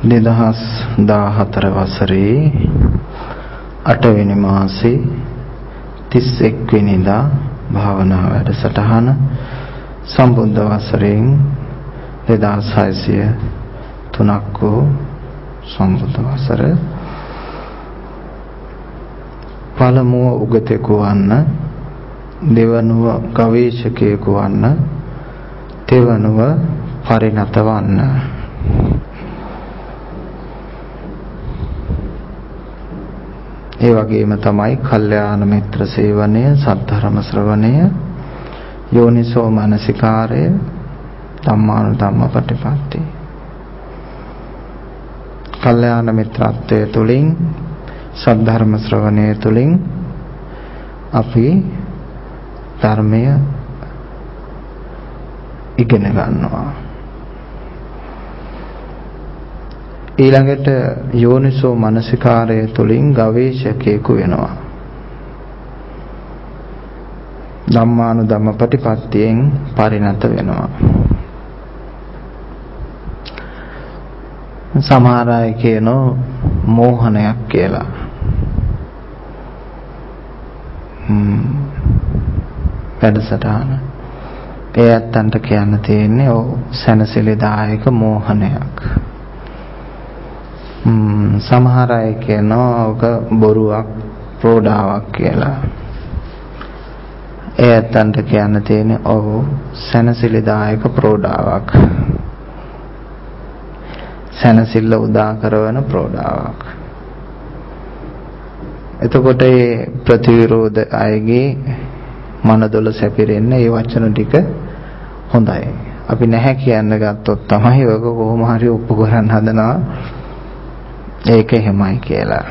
2014 වසරේ 8 වෙනි මාසේ 31 වෙනිදා භාවනා වැඩසටහන සම්බුද්ධ වසරෙන් 2603ක් වූ සම්බුද්ධ වසර පළමුව උගතෙකු වන්න, දෙවනුව ගවේෂකයෙකු වන්න, තෙවනුව පරිණත වන්න. ඒ වගේම තමයි කල්යාණ මිත්‍ර සේවනය, සද්ධර්ම ශ්‍රවණය, යෝනිසෝ මනසිකාරය, ධම්මානුධම්ම ප්‍රතිපatti. කල්යාණ මිත්‍රත්වය තුළින්, සද්ධර්ම ශ්‍රවණය තුළින් අපි ධර්මය ඉගෙන ගන්නවා. ඊළඟට යෝනිසෝ මනසිකාරය තුළින් ගවේෂකයෙකු වෙනවා. ධම්මානුධම්ම ප්‍රතිපත්තියෙන් පරිණත වෙනවා. සමහර අය කියනවා මෝහනයක් කියලා. වැඩසටහන. ඒ ඇත්තන්ට කියන්න තියෙන්නේ ඔව් සැනසෙලිදායක මෝහනයක්. සමහර අය කියනවා ඔක බොරුවක්, ප්‍රෝඩාවක් කියලා. ඒ ඇත්තන්ට කියන්න තියෙන්නේ ඔව් සැනසෙලිදායක ප්‍රෝඩාවක්. සැනසෙල්ල උදා කරවන ප්‍රෝඩාවක්. එතකොට මේ ප්‍රතිවිරෝධ අයගේ මනදොල සැපිරෙන්න ඒ වචන ටික හොඳයි. අපි නැහැ කියන්න ගත්තොත් තමයි ඔක කොහොම හරි ඔප්පු කරන්න හදනවා. ඒක එහෙමයි කියලා.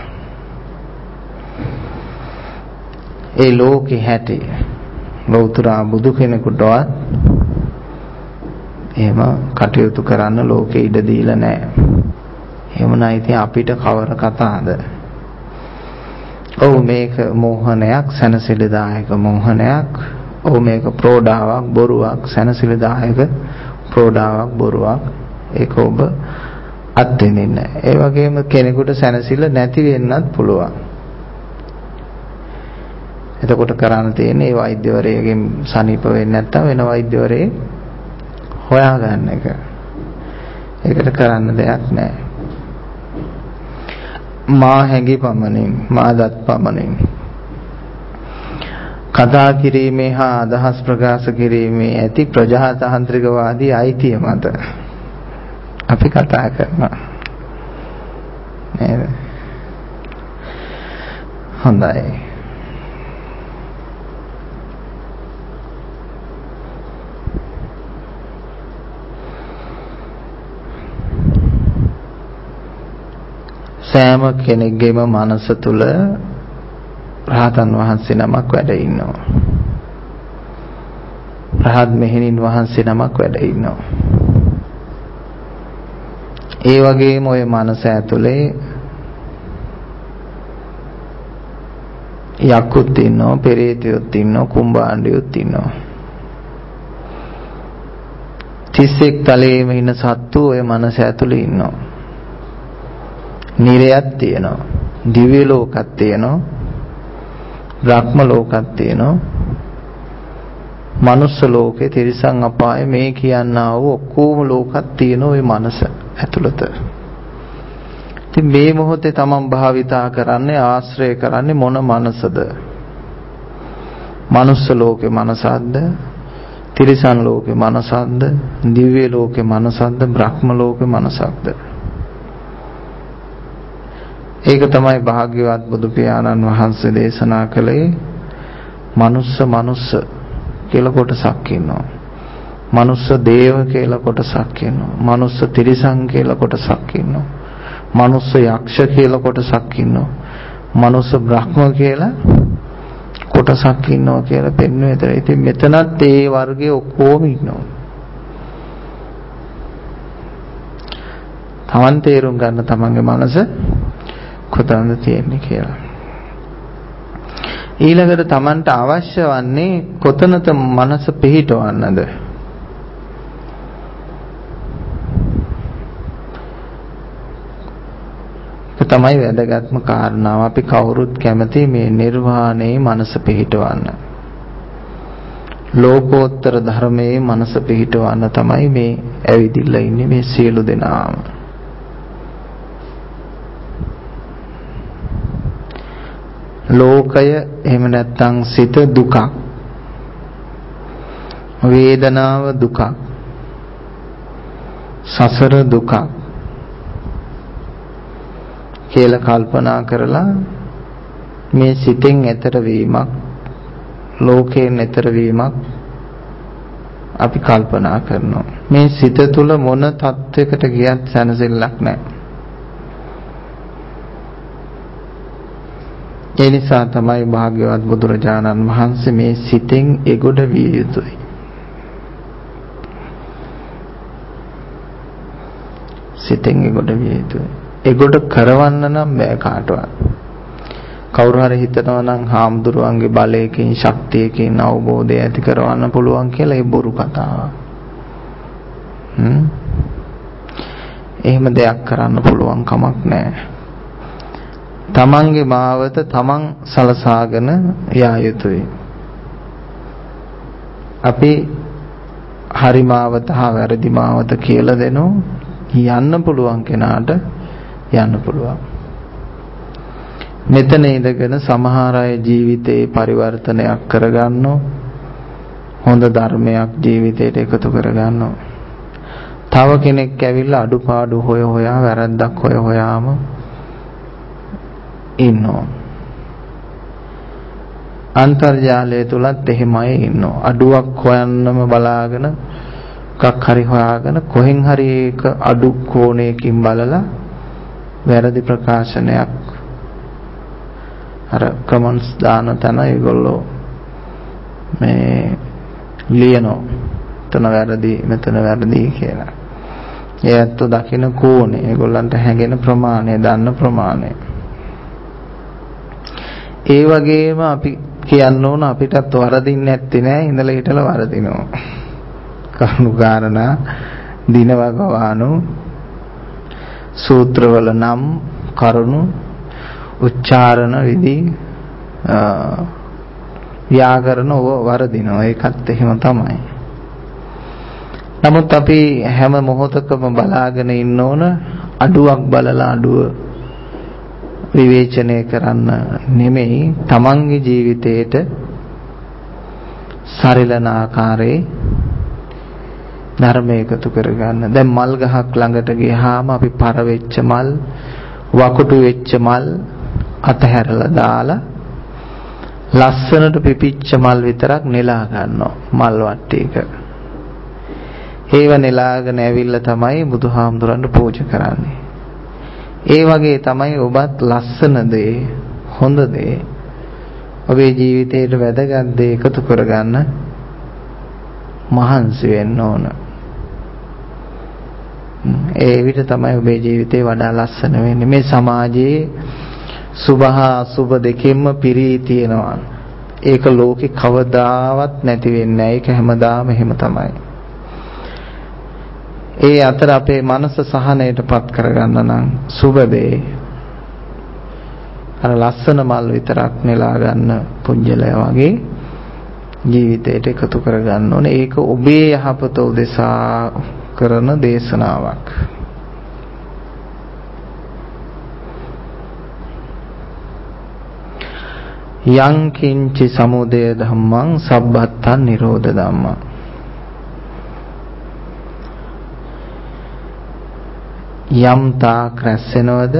ඒ ලෝකේ හැටි ලෞතර බුදු කෙනෙකුටවත් එහෙම කටයුතු කරන්න ලෝකේ ඉඩ දීලා නැහැ. එහෙමනම් ඉතින් අපිට කවර කතාවද? ඔව් මේක මෝහනයක්, සැනසෙලිදායක මෝහනයක්. ඔව් මේක ප්‍රෝඩාවක්, බොරුවක්, සැනසෙලිදායක ප්‍රෝඩාවක්, බොරුවක්. ඒක ඔබ අත්දෙනින්න. ඒ වගේම කෙනෙකුට සැනසෙල්ල නැති වෙන්නත් පුළුවන්. එතකොට කරන්න තියෙන්නේ ඒ වෛද්‍යවරයෙක්ගෙන් සනීප වෙන්නේ නැත්නම් වෙන වෛද්‍යවරයෙක් හොයාගන්න එක. ඒකට කරන්න දෙයක් නැහැ. මා හැඟි පමණින්, මා දත් පමණින් කතා කිරීමේ හා අදහස් ප්‍රකාශ කිරීමේ ඇති ප්‍රජාතාන්ත්‍රිකවාදී අයිතිය මත අපි කතා කරනවා. නේද? හොඳයි. සෑම කෙනෙක්ගේම මනස තුල රහතන් වහන්සේ නමක් වැඩ ඉන්නවා. රහත් මෙහෙණින් වහන්සේ නමක් වැඩ ඉන්නවා. ඒ වගේම ওই මනස ඇතුලේ යක්කුත් ඉන්නවා, පෙරේතයොත් ඉන්නවා, කුම්භාණ්ඩයොත් ඉන්නවා. 31 තලයේම ඉන්න සත්තු ওই මනස ඇතුලේ ඉන්නවා. නිරයක් තියෙනවා, දිව්‍ය ලෝකයක් තියෙනවා, බ්‍රහ්ම ලෝකයක් තියෙනවා, මනුස්ස ලෝකේ, තිරිසන් අපායේ, මේ කියනා වූ ඔක්කොම ලෝකයක් තියෙන ওই මනස ඇතුළත. ඉතින් මේ මොහොතේ තමන් භාවිතා කරන්නේ, ආශ්‍රය කරන්නේ මොන මනසද? මනුස්ස ලෝකේ මනසක්ද? තිරිසන් ලෝකේ මනසක්ද? දිව්‍ය ලෝකේ මනසක්ද? බ්‍රහ්ම ලෝකේ මනසක්ද? ඒක තමයි භාග්‍යවත් බුදු පියාණන් වහන්සේ දේශනා කළේ. මනුස්ස කියලා කොටසක් ඉන්නවා. මනුස්ස දේව කියලා කොටසක් ඉන්නවා. මනුස්ස තිරිසන් කියලා කොටසක් ඉන්නවා. මනුස්ස යක්ෂ කියලා කොටසක් ඉන්නවා. මනුස්ස බ්‍රහ්ම කියලා කොටසක් ඉන්නවා කියලා පෙන්වුවේ. ඒතර ඉතින් මෙතනත් ඒ වර්ගයේ ඔක්කොම ඉන්නවා. තමන් තේරුම් ගන්න තමන්ගේ මනස කොතනද තියෙන්නේ කියලා. ඊළඟට තමන්ට අවශ්‍ය වන්නේ කොතනද මනස පිහිටවන්නද? තමයි වැදගත්ම කාරණාව. අපි කවුරුත් කැමති මේ නිර්වාණයේ මනස පිහිටවන්න. ලෝකෝත්තර ධර්මයේ මනස පිහිටවන්න තමයි මේ ඇවිදිලා ඉන්නේ මේ සියලු දෙනාම. ලෝකය එහෙම නැත්නම් සිත දුකක්, වේදනාව දුකක්, සසර දුකක් කියලා කල්පනා කරලා මේ සිතෙන් එතර වීමක්, ලෝකයෙන් එතර වීමක් අපි කල්පනා කරනවා. මේ සිත තුල මොන තත්වයකට ගියත් සැනසෙල්ලක් නැහැ. ඒ නිසා තමයි භාග්‍යවත් බුදුරජාණන් වහන්සේ මේ සිතෙන් එගොඩ විය යුතුයි. සිතෙන් එගොඩ විය යුතුයි. එගොඩ කරවන්න නම් බෑ කාටවත්. කවුරු හරි හිතනවා නම් හාමුදුරුවන්ගේ බලයකින් ශක්තියකින් අවබෝධය ඇති කරවන්න පුළුවන් කියලා ඒ බොරු කතාවක්. එහෙම දෙයක් කරන්න පුළුවන් කමක් නැහැ. තමන්ගේ මාවත තමන් සලසාගෙන යා යුතුයි. අපි හරි මාවත හා වැරදි මාවත කියලා දෙනෝ යන්න පුළුවන් කෙනාට යන්න පුළුවන්. මෙතන ඉඳගෙන සමහර අය ජීවිතේ පරිවර්තනයක් කරගන්නෝ, හොඳ ධර්මයක් ජීවිතයට එකතු කරගන්නෝ. තව කෙනෙක් ඇවිල්ලා අඩුපාඩු හොයා වැරද්දක් හොයාම ඉන්නවා. අන්තර්ජාලය තුලත් එහෙමයි ඉන්නවා. අඩුවක් හොයන්නම බලාගෙන එකක් හරි හොයාගෙන කොහෙන් හරි ඒක අඩු කෝණයකින් බලලා වැරදි ප්‍රකාශනයක් අර කමෙන්ට්ස් දාන තැන ඒගොල්ලෝ මේ ලියනවා. එතන වැරදි මෙතන වැරදි කියලා. ඒත් දකින්න කෝණේ ඒගොල්ලන්ට හැඟෙන ප්‍රමාණය දන්න ප්‍රමාණය. ඒ වගේම අපි කියන්න ඕන අපිටත් වරදින්නේ නැත්තේ නෑ ඉඳලා හිටලා වරදිනවා. කරුණු කාරණා දිනවගවානු සූත්‍රවල නම් කරුණු උච්චාරණ විදි ව්‍යාකරණ වරදිනවා. ඒකත් එහෙම තමයි. නමුත් අපි හැම මොහොතකම බලාගෙන ඉන්න ඕන අඩුවක් බලලා අඩුව විවේචනය කරන්න නෙමෙයි, තමන්ගේ ජීවිතේට සරිලන ආකාරයේ ධර්ම එකතු කරගන්න. දැන් මල් ගහක් ළඟට ගියාම අපි පර වෙච්ච මල්, වකුටු වෙච්ච මල් අතහැරලා දාලා ලස්සනට පිපිච්ච මල් විතරක් නෙලා ගන්නවා මල් වට්ටියක. ඒව නෙලාගෙන ඇවිල්ලා තමයි බුදුහාමුදුරන්ට පූජා කරන්නේ. ඒ වගේ තමයි ඔබත් ලස්සන දේ, හොඳ දේ, ඔබේ ජීවිතයට වැදගත් දේ එකතු කරගන්න මහන්සි වෙන්න ඕන. ඒ විදිහ තමයි ඔබේ ජීවිතේ වඩා ලස්සන වෙන්නේ. මේ සමාජයේ සුභ හා අසුභ දෙකෙන්ම පිරී තියෙනවා. ඒක ලෝකේ කවදාවත් නැති වෙන්නේ නැහැ. ඒක හැමදාම එහෙම තමයි. ඒ අතර අපේ මනස සහනයටපත් කරගන්න නම් සුබ දේ අර ලස්සන මල් විතරක් නෙලා ගන්න පුංජලය වගේ ජීවිතයට එකතු කරගන්න ඕනේ. ඒක ඔබේ යහපත උදෙසා කරන දේශනාවක්. යං කිංචි සමුදය ධම්මං සබ්බත්තං නිරෝධ ධම්මං. යම් තාක් රැස්සෙනවද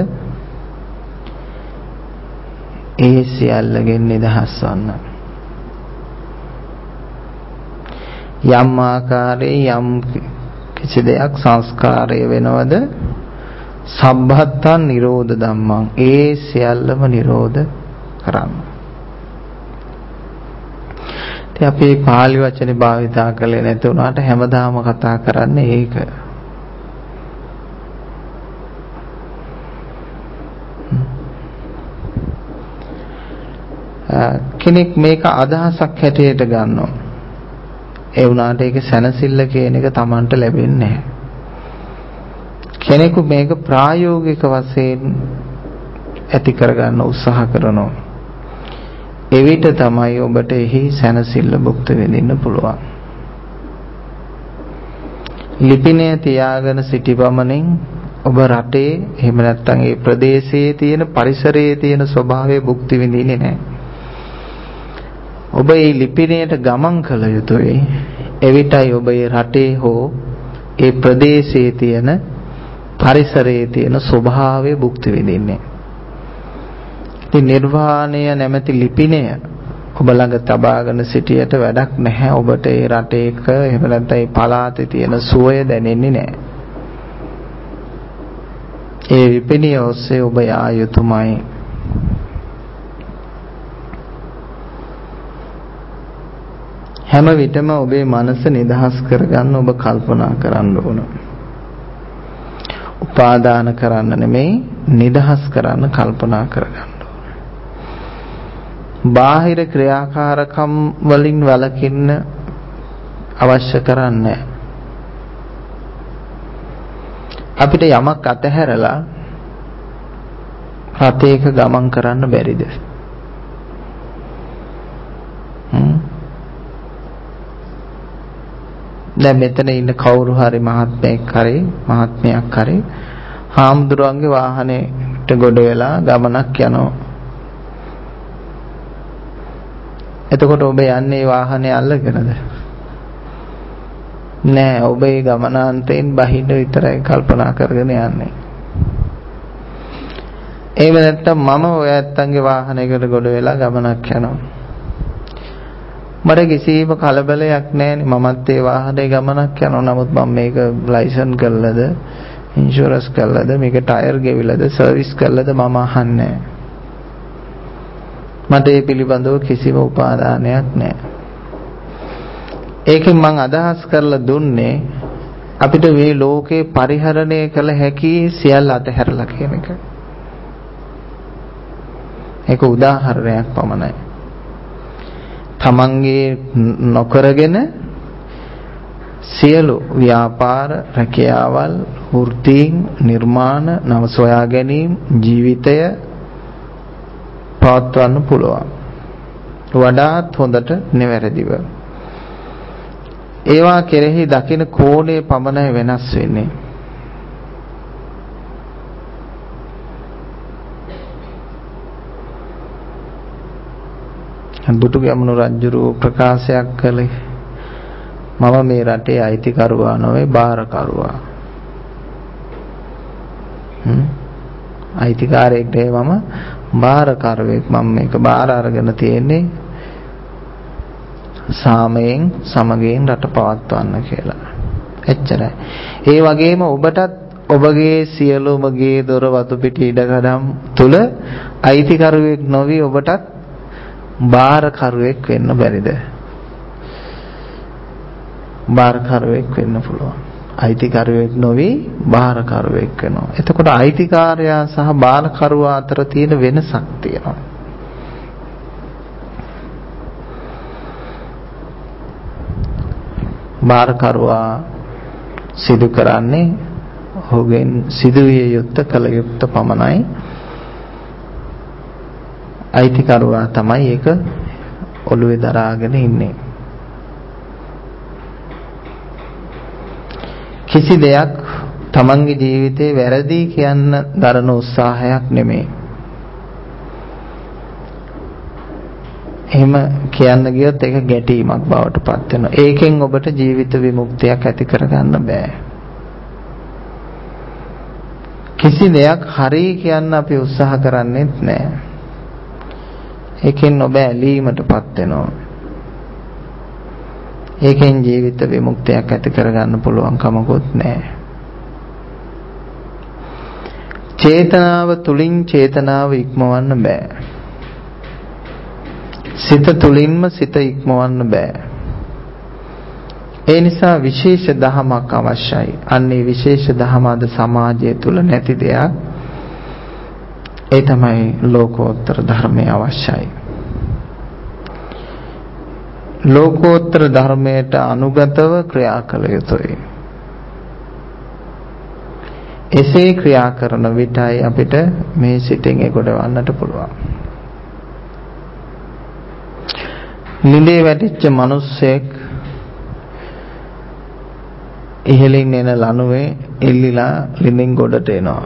ඒ සියල්ලගෙන් නිදහස් වන්න. යම් ආකාරයේ යම් කිසි දෙයක් සංස්කාරය වෙනවද සබ්බත්තං නිරෝධ ධම්මං, ඒ සියල්ලම නිරෝධ කරන්න. ඉතින් අපි පාලි වචනේ භාවිතා කළේ නැති වුණාට හැමදාම කතා කරන්නේ ඒක. කෙනෙක් මේක අදහසක් හැටියට ගන්නවා. ඒ වුණාට ඒක සැනසෙල්ල කියන එක Tamanට ලැබෙන්නේ නැහැ. කෙනෙකු මේක ප්‍රායෝගික වශයෙන් ඇති කරගන්න උත්සාහ කරනවා. එවිට තමයි ඔබට එහි සැනසෙල්ල භුක්ති විඳින්න පුළුවන්. ලිපිනය තියාගෙන සිටිපමණින් ඔබ රටේ එහෙම නැත්නම් ඒ ප්‍රදේශයේ තියෙන පරිසරයේ තියෙන ස්වභාවය භුක්ති විඳින්නේ නැහැ. ඔබ මේ ලිපිනයට ගමන් කළ යුතුයි. එවිටයි ඔබ ඒ රටේ හෝ ඒ ප්‍රදේශයේ තියෙන පරිසරයේ තියෙන ස්වභාවය භුක්ති විඳින්නේ. ඉතින් නිර්වාණය නැමැති ලිපිනය ඔබ ළඟ තබාගෙන සිටියට වැඩක් නැහැ. ඔබට ඒ රටේක එහෙම නැත්නම් ඒ පළාතේ තියෙන සුවය දැනෙන්නේ නැහැ. ඒ ලිපිනය ඔස්සේ ඔබ යා යුතුමයි. හැම විටම ඔබේ මනස නිදහස් කරගන්න ඔබ කල්පනා කරන්න ඕන. උපාදාන කරන්න නෙමෙයි, නිදහස් කරන්න කල්පනා කරගන්න. බාහිර ක්‍රියාකාරකම් වලින් වළකින්න අවශ්‍ය කරන්නේ. අපිට යමක් අතහැරලා රටේක ගමන් කරන්න බැරිද? දැන් මෙතන ඉන්න කවුරු හරි මහත්මයෙක් හරි මහත්මයක් හරි හාමුදුරුවන්ගේ වාහනේට ගොඩ වෙලා ගමනක් යනවා. එතකොට ඔබ යන්නේ වාහනේ අල්ලගෙනද? නෑ, ඔබ ඒ ගමනාන්තයෙන් බහින්න විතරයි කල්පනා කරගෙන යන්නේ. එහෙම නැත්නම් මම ඔය ඇත්තන්ගේ වාහනයකට ගොඩ වෙලා ගමනක් යනවා. මට කිසිම කලබලයක් නැහැනේ. මමත් ඒ වාහනේ ගමනක් යනවා. නමුත් මම මේක ලයිසන් කරලාද, ඉන්ෂුරන්ස් කරලාද, මේක ටයර් ගෙවිලාද, සර්විස් කරලාද මම අහන්නේ. මට ඒ පිළිබඳව කිසිම උපාදානයක් නැහැ. ඒකෙන් මම අදහස් කරලා දුන්නේ අපිට මේ ලෝකේ පරිහරණය කළ හැකි සියල්ල අතහැරලා කියන එක. ඒක උදාහරණයක් පමණයි. තමන්ගේ නොකරගෙන සියලු ව්‍යාපාර, රැකියාවල්, වෘත්තීන්, නිර්මාණ, නව සොයා ගැනීම, ජීවිතය පවත්වන්න පුළුවන්. වඩාත් හොඳට නිවැරදිව. ඒවා කෙරෙහි දකින කෝණය පමණයි වෙනස් වෙන්නේ. දුටුගැමුණු රජුරෝ ප්‍රකාශයක් කළේ මම මේ රටේ අයිතිකරුවා නොවේ බාරකරුවා. අයිතිකාරයෙක් නෙවෙයි මම බාරකරුවෙක්. මම මේක බාර අරගෙන තියෙන්නේ සාමයෙන් සමගයෙන් රට පවත්වන්න කියලා. එච්චරයි. ඒ වගේම ඔබටත් ඔබගේ සියලුම ගේ දොර වතු පිටි ඉඩකඩම් තුල අයිතිකරුවෙක් නොවි ඔබටත් බාරකරුවෙක් වෙන්න බැරිද? බාරකරුවෙක් වෙන්න පුළුවන්. අයිතිකරුවෙක් නොවි බාරකරුවෙක් වෙනවා. එතකොට අයිතිකාරයා සහ බාරකරුවා අතර තියෙන වෙනසක් තියෙනවා. බාරකරුවා සිදු කරන්නේ ඔහුගෙන් සිදුවිය යුත්තේ කළ යුත්තේ පමණයි. අයිතිකරුවා තමයි ඒක ඔළුවේ දරාගෙන ඉන්නේ. කිසි දෙයක් තමන්ගේ ජීවිතේ වැරදි කියන්න දරන උත්සාහයක් නෙමෙයි. එහෙම කියන්න ගියොත් ඒක ගැටීමක් බවට පත් වෙනවා. ඒකෙන් ඔබට ජීවිත විමුක්තියක් ඇති කරගන්න බෑ. කිසි දෙයක් හරි කියන්න අපි උත්සාහ කරන්නේත් නෑ. ඒකෙන් ඔබ ඇලීමටපත් වෙනවා. ඒකෙන් ජීවිත විමුක්තියක් ඇති කරගන්න පුළුවන් කමකුත් නැහැ. චේතනාව තුලින් චේතනාව ඉක්මවන්න බෑ. සිත තුලින්ම සිත ඉක්මවන්න බෑ. ඒ නිසා විශේෂ දහමක් අවශ්‍යයි. අන්නේ විශේෂ දහම අද සමාජය තුල නැති දෙයක්. ඒ තමයි ලෝකෝත්තර ධර්මය අවශ්‍යයි. ලෝකෝත්තර ධර්මයට අනුගතව ක්‍රියා කළ යුතුයි. එසේ ක්‍රියා කරන විටයි අපිට මේ සිතෙන් ඒකොඩවන්නට පුළුවන්. නිදේ වැටිච්ච මිනිස්සෙක් ඉහළින් එන ලණුවේ එල්ලිලා ලිඳින් ගොඩට එනවා.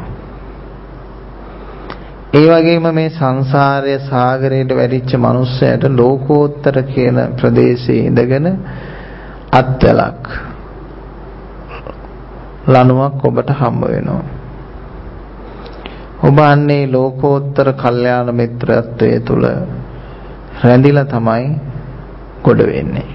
ඒ වගේම මේ සංසාරයේ සාගරයට වැටිච්ච මිනිස්සයාට ලෝකෝත්තර කියන ප්‍රදේශයේ ඉඳගෙන අත්වලක් ලණුවක් ඔබට හම්බ වෙනවා. ඔබ අන්නේ ලෝකෝත්තර කල්යාණ මිත්‍රත්වයේ තුල රැඳිලා තමයි ගොඩ වෙන්නේ.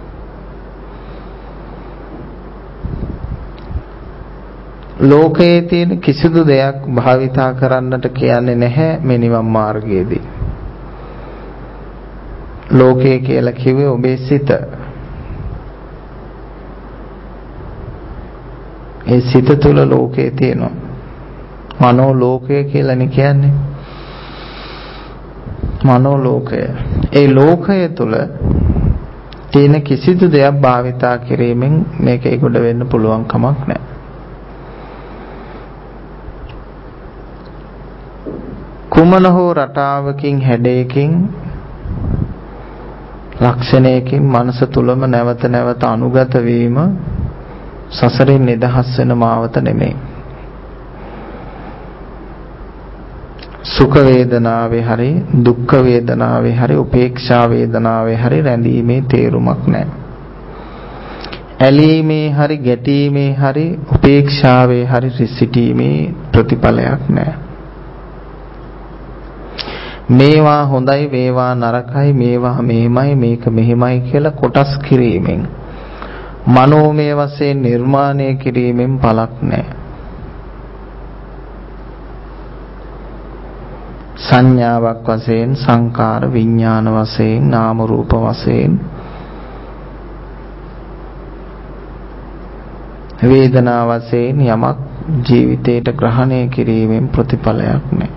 ලෝකයේ තියෙන කිසිදු දෙයක් භාවිතා කරන්නට කියන්නේ නැහැ මේ නිවන් මාර්ගයේදී. ලෝකය කියලා කිව්වේ ඔබේ සිත. ඒ සිත තුළ ලෝකේ තියෙනවා. මනෝ ලෝකය කියලානේ කියන්නේ. මනෝ ලෝකය. ඒ ලෝකය තුළ තියෙන කිසිදු දෙයක් භාවිතා කිරීමෙන් මේකේ ගොඩ වෙන්න පුළුවන් කමක් නැහැ. කුමන හෝ රටාවකින් හැඩයකින් ලක්ෂණයකින් මනස තුලම නැවත නැවත අනුගත වීම සසරින් නිදහස් වෙන මාවත නෙමෙයි. සුඛ වේදනාවේ හරි දුක්ඛ වේදනාවේ හරි උපේක්ෂා වේදනාවේ හරි රැඳීමේ තේරුමක් නැහැ. ඇලීමේ හරි ගැටීමේ හරි උපේක්ෂාවේ හරි සිටීමේ ප්‍රතිඵලයක් නැහැ. මේවා හොඳයි මේවා නරකයි මේවා මෙහෙමයි මේක මෙහෙමයි කියලා කොටස් කිරීමෙන් මනෝමය වශයෙන් නිර්මාණය කිරීමෙන් පළක් නැහැ. සංඥාවක් වශයෙන් සංකාර විඥාන වශයෙන් නාම රූප වශයෙන් වේදනා වශයෙන් යමක් ජීවිතයට ග්‍රහණය කිරීමෙන් ප්‍රතිඵලයක් නැහැ.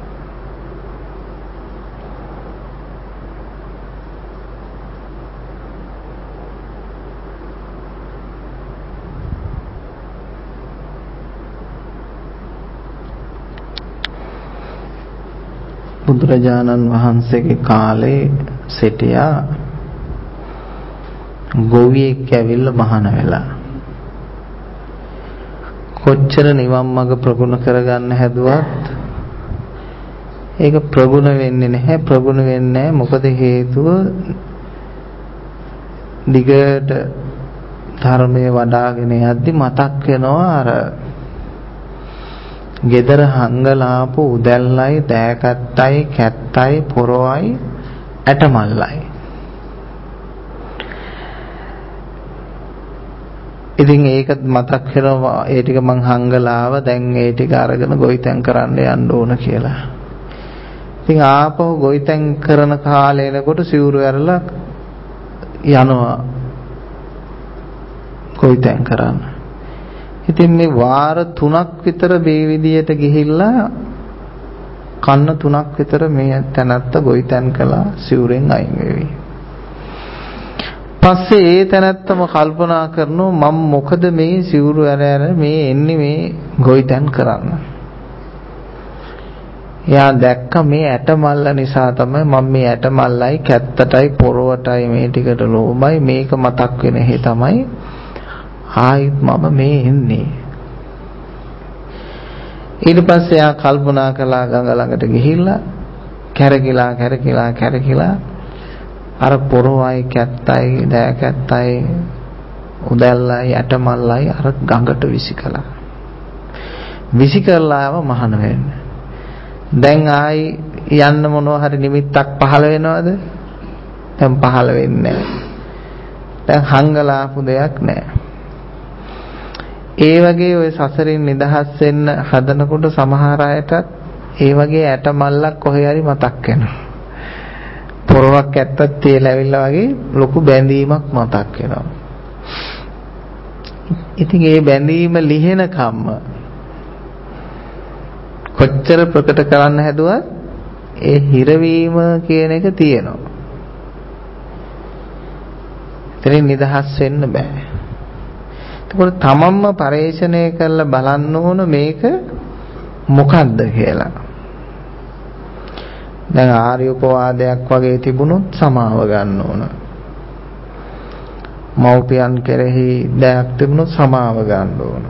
බුදුරජාණන් වහන්සේගේ කාලේ සිටියා ගෝවියෙක් ඇවිල්ලා මහාන වෙලා කොච්චර නිවන් මඟ ප්‍රගුණ කරගන්න හැදුවත් ඒක ප්‍රගුණ වෙන්නේ නැහැ. ප්‍රගුණ වෙන්නේ මොකද හේතුව දිගට ධර්මයේ වඩාගෙන යද්දි මතක් වෙනවා අර gedara හංගලාපු උදැල්ලයි දෑකට්ටයි කැත්තයි පොරොවයි ඇටමල්ලයි. ඉතින් ඒක මතක් වෙනවා ඒ ටික මං හංගලාව දැන් ඒ ටික අරගෙන ගොවිතැන් කරන්න යන්න ඕන කියලා. ඉතින් ආපහු ගොවිතැන් කරන කාලේ එනකොට සිවුරු ඇරලා යනවා ගොවිතැන් කරන්න. ඉතින් මේ වාර 3ක් විතර මේ විදියට ගිහිල්ලා කන්න 3ක් විතර මේ තැනත්ත ගොවිතැන් කළා සිවුරෙන් අයින් වෙවි. පස්සේ ඒ තැනත්තම කල්පනා කරනවා මම මොකද මේ සිවුරු ඇර මේ එන්නේ මේ ගොවිතැන් කරන්න. එයා දැක්ක මේ ඇටමල්ල නිසා තමයි මම මේ ඇටමල්ලයි කැත්තටයි පොරවටයි මේ ටිකට ලෝභයි මේක මතක් වෙන හේ තමයි ආයිත් මම මේ එන්නේ. ඊට පස්සේ ආ කල්පනා කළා ගඟ ළඟට ගිහිල්ලා කැරකිලා අර පොරොවයි කැත්තයි දෑකැත්තයි උදැල්ලයි ඇටමල්ලයි අර ගඟට විසිකලාම මහාන වෙන්න. දැන් ආයි යන්න මොනවා හරි නිමිත්තක් පහළ වෙනවද? දැන් පහළ වෙන්නේ නැහැ. දැන් හංගලාපු දෙයක් නැහැ. ඒ වගේ ඔය සසරින් නිදහස් වෙන්න හදනකොට සමහර අයටත් ඒ වගේ ඇටමල්ලක් කොහේ හරි මතක් වෙනවා. පොරවක් ඇත්තක් තියලා ඇවිල්ලා වගේ ලොකු බැඳීමක් මතක් වෙනවා. ඉතින් ඒ බැඳීම ලිහෙන කම්ම කොච්චර ප්‍රකට කරන්න හැදුවත් ඒ හිරවීම කියන එක තියෙනවා. ඒතරින් නිදහස් වෙන්න බෑ. ඒකට තමන්ම පරිශ්‍රණය කරලා බලන්න ඕන මේක මොකද්ද කියලා. දැන් ආර්ය උපවාදයක් වගේ තිබුණොත් සමාව ගන්න ඕන. මව්පියන් කෙරෙහි දයක් තිබුණොත් සමාව ගන්න ඕන.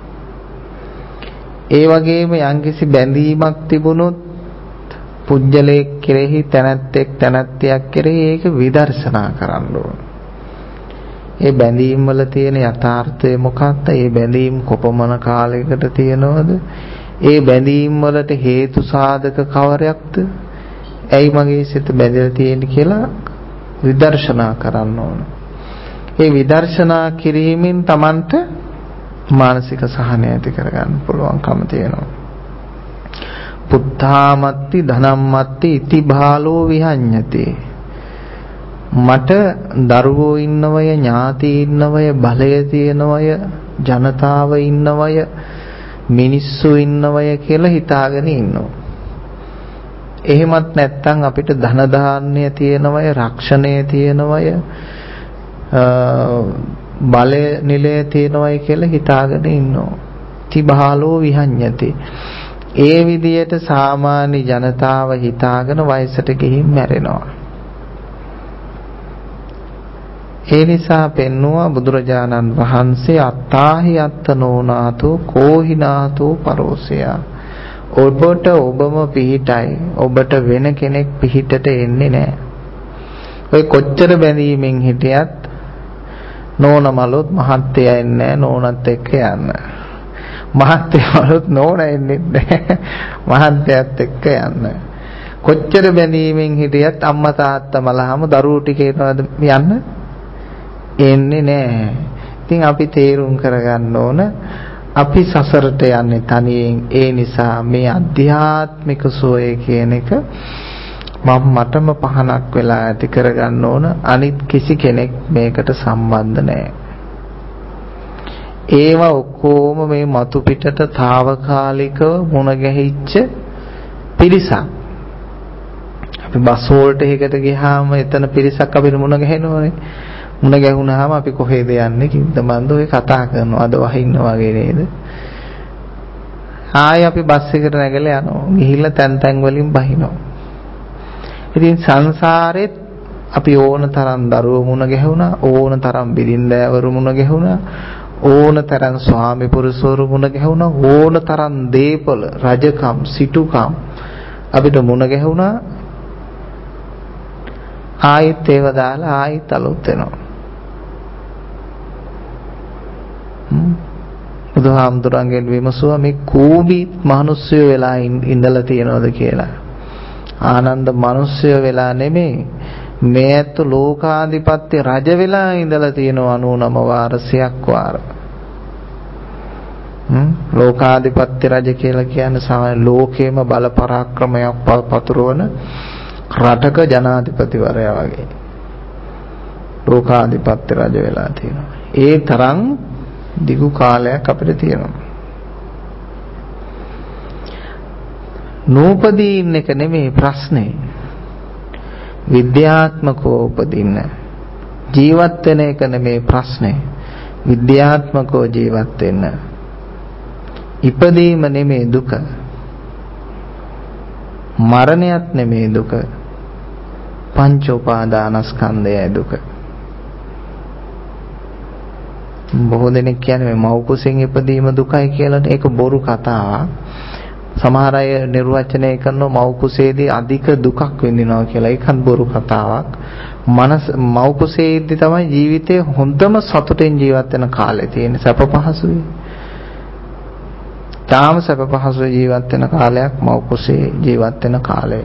ඒ වගේම යම්කිසි බැඳීමක් තිබුණොත් පුජ්‍යලයක් කෙරෙහි තැනැත්තියක් කෙරෙහි ඒක විදර්ශනා කරන්න ඕන. ඒ බැඳීම් වල තියෙන යථාර්ථය මොකක්ද? ඒ බැඳීම් කොපමණ කාලයකට තියෙනවද? ඒ බැඳීම් වලට හේතු සාධක කවරයක්ද? ඇයි මගේ සිත බැඳලා තියෙන්නේ කියලා විදර්ශනා කරන්න ඕන. ඒ විදර්ශනා කිරීමෙන් Tamanට මානසික සහනය ඇති කරගන්න පුළුවන්කම තියෙනවා. පුත්තාමත්ති ධනම්මත්ති ඉති බාලෝ විහඤ්ඤති. මට දරුවෝ ඉන්නවය, ඥාති ඉන්නවය, බලය තියෙනවය, ජනතාව ඉන්නවය, මිනිස්සු ඉන්නවය කියලා හිතාගෙන ඉන්නවා. එහෙමත් නැත්නම් අපිට ධන ධාන්‍ය තියෙනවය, රක්ෂණය තියෙනවය, බලය නිලය තියෙනවයි කියලා හිතාගෙන ඉන්නවා. තිබහලෝ විහඤ්ඤති. ඒ විදියට සාමාන්‍ය ජනතාව හිතාගෙන වයසට ගිහින් මැරෙනවා. ඒ නිසා පෙන්වුවා බුදුරජාණන් වහන්සේ අත්තාහි අත්තනෝනාතෝ කෝහිනාතෝ පරෝසයා. ඔබට ඔබම පිහිටයි. ඔබට වෙන කෙනෙක් පිහිටට එන්නේ නැහැ. ඔය කොච්චර බැඳීමෙන් හිටියත් නෝනමලොත් මහත්තයා එන්නේ නෝනත් එක්ක යන්න. මහත්තයාලොත් නෝන එන්නේ නැහැ. මහත්තයාත් එක්ක යන්න. කොච්චර බැඳීමෙන් හිටියත් අම්මා තාත්තා මලහම දරුවෝ ටික එනවද යන්න? එන්නේ නැහැ. ඉතින් අපි තේරුම් කරගන්න ඕන අපි සසරට යන්නේ තනියෙන්. ඒ නිසා මේ අධ්‍යාත්මික සෝය කියන එක මටම පහනක් වෙලා ඇති කරගන්න ඕන. අනිත් කිසි කෙනෙක් මේකට සම්බන්ධ නැහැ. ඒවා ඔක්කොම මේ මතු පිටට తాවකාලිකව මුණ ගැහිච්ච පිරිසක්. අපි බස් වලට එකකට ගියාම එතන පිරිසක් අපිට මුණ ගැහෙනවනේ. මුණ ගැහුණාම අපි කොහෙද යන්නේ කිව්ද මන්ද ඔය කතා කරනවා අද වහින්න වගේ නේද? ආයෙ අපි බස් එකට නැගලා යනවා. ගිහිල්ලා තැන් වලින් බහිනවා. ඉතින් සංසාරෙත් අපි ඕන තරම් දරුවෝ මුණ ගැහුණා, ඕන තරම් බිරින්දෑවරු මුණ ගැහුණා, ඕන තරම් ස්වාමි පුරුෂවරු මුණ ගැහුණා, ඕන තරම් දීපල, රජකම්, සිටුකම් අපිට මුණ ගැහුණා. ආයෙත් ඒව දාලා ආයෙත් අලුත් වෙනවා. බුදුහාමුදුරන්ගෙන් විමසුවා මේ කූඹි මිනිස්සු වෙලා ඉඳලා තියනවද කියලා. ආනන්ද මිනිස්සු වෙලා නෙමෙයි මේ ඇත්ත ලෝකාධිපත්‍ය රජ වෙලා ඉඳලා තියෙනවා 99 වාර 100ක් වාර. ලෝකාධිපත්‍ය රජ කියලා කියන්නේ සාමාන්‍ය ලෝකේම බල පරාක්‍රමයක් පතුරවන රටක ජනාධිපතිවරයා වගේ. ලෝකාධිපත්‍ය රජ වෙලා තියෙනවා. ඒ තරම් දිගු කාලයක් අපිට තියෙනවා. නූපදීන් එක නෙමෙයි ප්‍රශ්නේ. විද්‍යාත්මකව උපදින්න. ජීවත් වෙන එක නෙමෙයි ප්‍රශ්නේ. විද්‍යාත්මකව ජීවත් වෙන්න. ඉපදීම නෙමෙයි දුක. මරණයත් නෙමෙයි දුක. පංච උපාදානස්කන්ධයයි දුක. බොහෝ දෙනෙක් කියන්නේ මව් කුසෙන් ඉපදීම දුකයි කියලා. ඒක බොරු කතාවක්. සමහර අය නිර්වචනය කරනවා මව් කුසේදී අධික දුකක් විඳිනවා කියලා. ඒකත් බොරු කතාවක්. මව් කුසේදී තමයි ජීවිතේ හොඳම සතුටෙන් ජීවත් වෙන කාලේ තියෙන සැප පහසුයි. තාම සැප පහසු ජීවත් වෙන කාලයක් මව් කුසේ ජීවත් වෙන කාලය.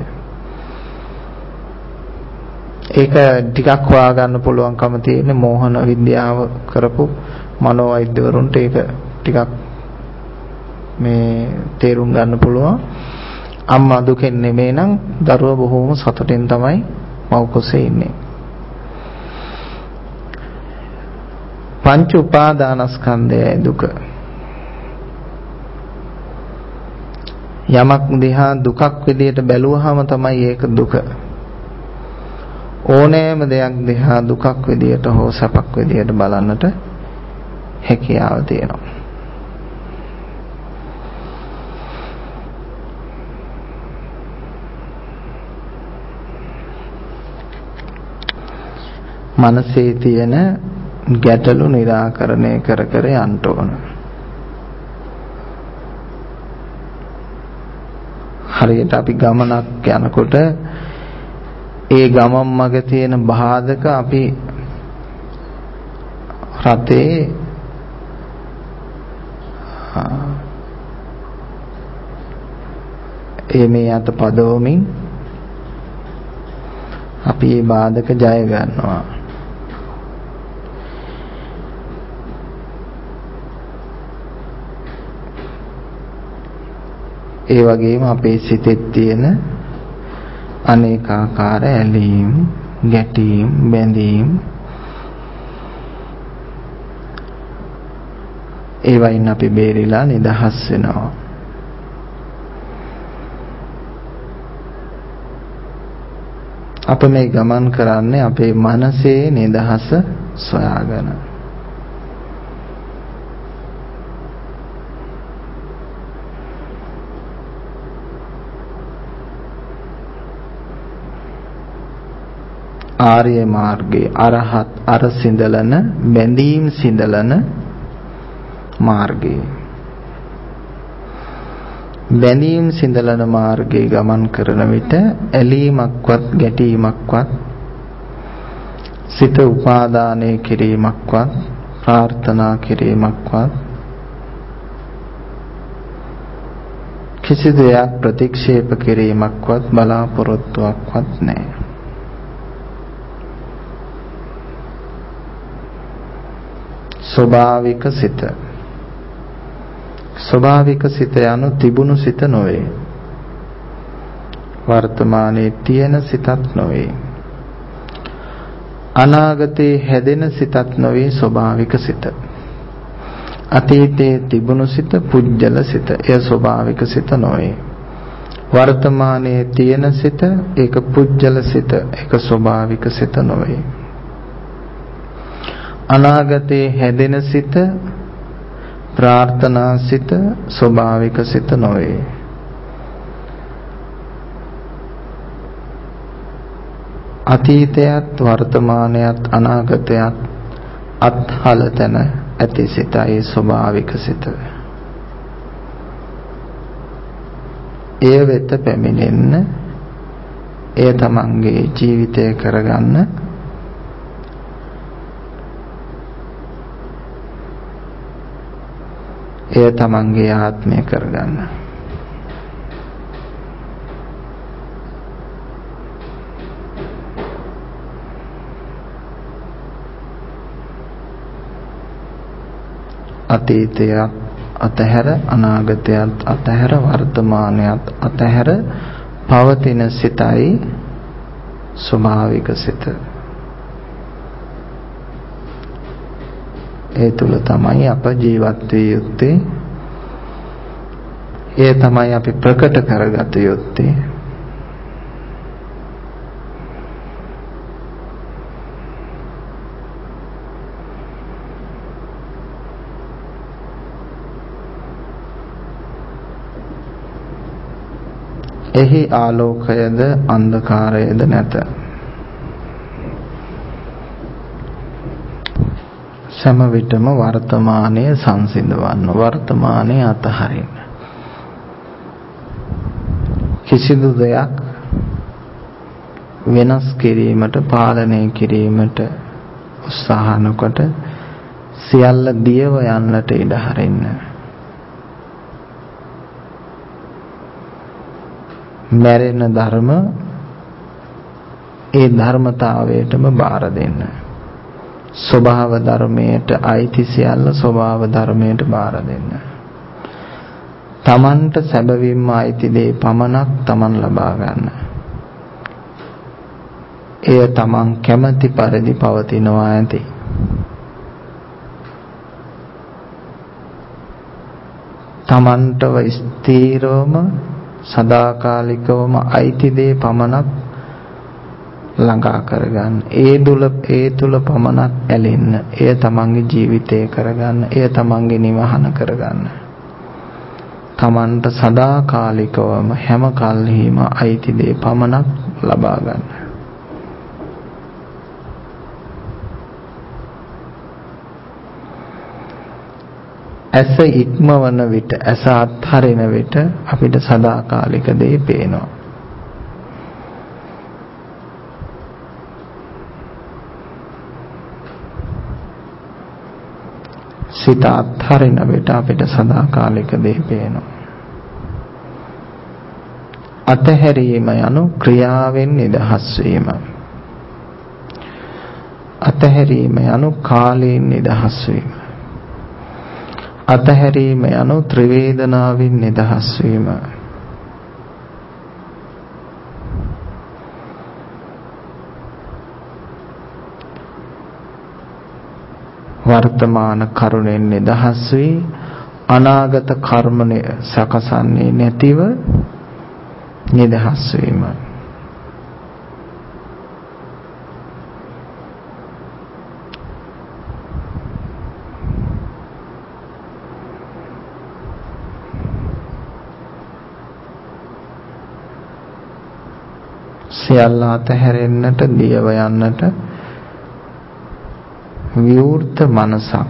ඒක ටිකක් හොයාගන්න පුළුවන්කම තියෙන මෝහන විද්‍යාව කරපු මනෝවෛද්‍යවරුන්ට ඒක ටිකක් මේ තේරුම් ගන්න පුළුවන්. අම්මා දුකෙන් නෙමෙයි නම් දරුවා බොහෝම සතුටින් තමයි මව් කුසේ ඉන්නේ. පංච උපාදානස්කන්ධයයි දුක. යමක් දිහා දුකක් විදියට බැලුවහම තමයි ඒක දුක. ඕනෑම දෙයක් දිහා දුකක් විදියට හෝ සැපක් විදියට බලන්නට හැකියාව තියෙනවා. මනසේ තියෙන ගැටලු निराකරණය කර කර යන්න ඕන. හරියට අපි ගමනක් යනකොට ඒ ගමන් මඟ තියෙන බාධක අපි රටේ මේ අත පදවමින් අපි මේ බාධක ජය ගන්නවා. ඒ වගේම අපේ සිතේ තියෙන අනේකාකාර ඇලීම්, ගැටීම්, බැඳීම් ඒවයින් අපි බේරිලා නිදහස් වෙනවා. අප මේ ගමන් කරන්නේ අපේ මනසේ නිදහස සොයාගෙන. ආර්ය මාර්ගයේ අරහත් අර සිඳලන බැඳීම් සිඳලන මාර්ගයේ බැඳීම් සිඳලන මාර්ගයේ ගමන් කරන විට ඇලීමක්වත් ගැටීමක්වත් සිත උපාදානය කිරීමක්වත් ප්‍රාර්ථනා කිරීමක්වත් කිසි දෙයක් ප්‍රතික්ෂේප කිරීමක්වත් බලාපොරොත්තුවක්වත් නැහැ. ස්වභාවික සිත. ස්වභාවික සිත යනු තිබුණු සිත නොවේ. වර්තමානයේ තියෙන සිතත් නොවේ. අනාගතයේ හැදෙන සිතත් නොවේ ස්වභාවික සිත. අතීතයේ තිබුණු සිත පුජ්‍යල සිත. එය ස්වභාවික සිත නොවේ. වර්තමානයේ තියෙන සිත ඒක පුජ්‍යල සිත. ඒක ස්වභාවික සිත නොවේ. අනාගතයේ හැදෙන සිත ප්‍රාර්ථනා සිත ස්වභාවික සිත නොවේ. අතීතයත් වර්තමානයත් අනාගතයත් අත්හල තැන ඇති සිතයි ස්වභාවික සිත. එය වෙත පැමිණෙන්න, එය තමන්ගේ ජීවිතය කරගන්න එය තමන්ගේ ආත්මය කරගන්න. අතීතයත් අතහැර අනාගතයත් අතහැර වර්තමානයත් අතහැර පවතින සිතයි ස්වභාවික සිත. ඒ තුල තමයි අප ජීවත් විය යුත්තේ. ඒ තමයි අපි ප්‍රකට කරගත යුත්තේ. එහි ආලෝකයද අන්ධකාරයද නැත. සෑම විටම වර්තමානයේ සංසිඳවන්න, වර්තමානයේ අතහරින්න. කිසිදු දෙයක් වෙනස් කිරීමට, පාලනය කිරීමට උත්සාහ නොකොට සියල්ල දියව යන්නට ඉඩ හරින්න. මැරෙන ධර්ම ඒ ධර්මතාවයටම බාර දෙන්න. ස්වභාව ධර්මයට අයිති සියල්ල ස්වභාව ධර්මයට බාර දෙන්න. තමන්ට සැබවින්ම අයිති දේ පමණක් තමන් ලබා ගන්න. එය තමන් කැමති පරිදි පවතිනවා ඇති. තමන්ටව ස්ථීරවම සදාකාලිකවම අයිති දේ පමණක් ළඟා කරගන්න. ඒ තුල පමණක් ඇලෙන්න. එය තමන්ගේ ජීවිතය කරගන්න. එය තමන්ගේ නිවහන කරගන්න. තමන්ට සදාකාලිකවම හැම කල්හිම අයිති දේ පමණක් ලබා ගන්න. ඇස ඉක්මවන විට, ඇස අත්හරින විට අපිට සදාකාලික දේ පේනවා. සිත අත්හරින විට අපිට සදාකාලික දේ පේනවා. අතහැරීම යනු ක්‍රියාවෙන් නිදහස් වීම. අතහැරීම යනු කාලයෙන් නිදහස් වීම. අතහැරීම යනු ත්‍රිවේදනාවෙන් නිදහස් වීම. වර්තමාන කරුණෙන් නිදහස් වී අනාගත කර්ම සකසන්නේ නැතිව නිදහස් වීම. සියල්ල අතහැරෙන්නට, දියව යන්නට විවෘත මනසක්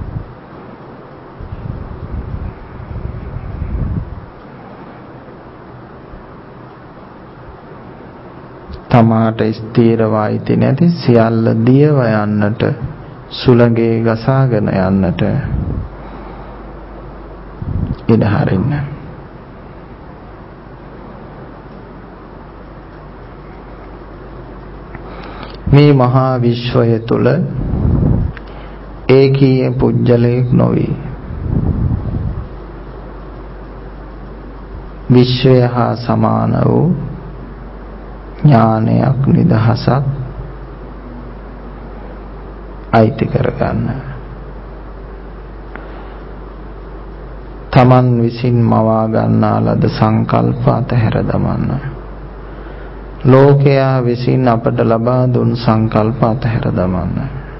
තමාට ස්ථීරව අයිති නැති සියල්ල දියව යන්නට, සුළඟේ ගසාගෙන යන්නට ඉඩ හරින්න. මේ මහා විශ්වය තුල ඒකීය පුජ්‍යලයක් නොවේ. විශ්වය හා සමාන වූ ඥානයක්, නිදහසක් අයිති කරගන්න. තමන් විසින් මවා ගන්නා ලද සංකල්ප අතහැර දමන්න. ලෝකයා විසින් අපට ලබා දුන් සංකල්ප අතහැර දමන්න.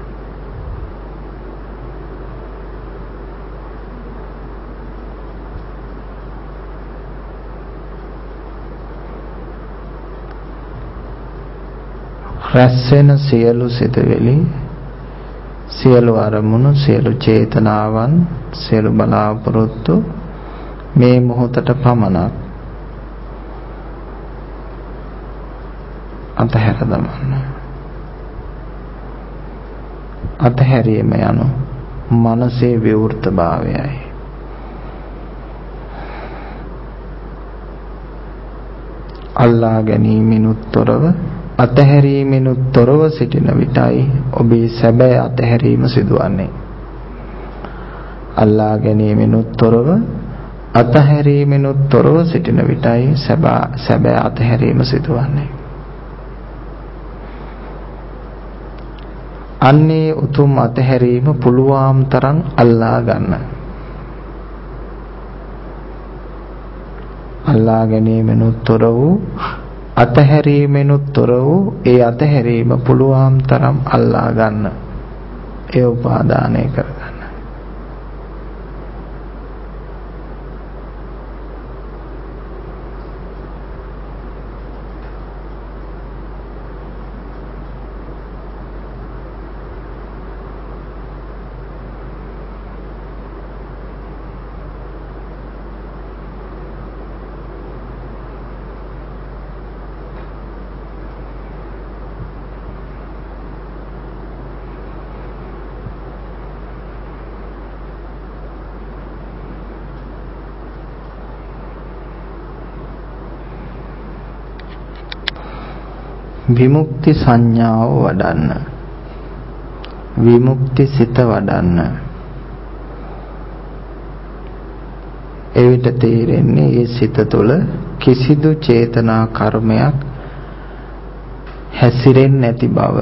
රැස් වෙන සියලු සිතුවිලි, සියලු අරමුණු, සියලු චේතනාවන්, සියලු බලාපොරොත්තු මේ මොහොතට පමණක් අතහැර දමන්න. අතහැරීම යනු මනසේ විවෘතභාවයයි. අල්ලා ගැනීමෙනුත් තොරව, අතහැරීමෙනුත් තොරව සිටින විටයි ඔබේ සැබෑ අතහැරීම සිදුවන්නේ. අල්ලා ගැනීමෙනුත් තොරව, අතහැරීමෙනුත් තොරව සිටින විටයි සැබෑ අතහැරීම සිදුවන්නේ. අන්නේ උතුම් අතහැරීම පුළුවන් තරම් අල්ලා ගන්න. අල්ලා ගැනීමෙනුත් තොර වූ, අතහැරීමෙනුත් තොර වූ ඒ අතහැරීම පුළුවන් තරම් අල්ලා ගන්න. ඒ උපාදානය කරගන්න. විමුක්ති සංඥාව වඩන්න. විමුක්ති සිත වඩන්න. එවිට තේරෙන්නේ මේ සිත තුළ කිසිදු චේතනා කර්මයක් හැසිරෙන්නේ නැති බව.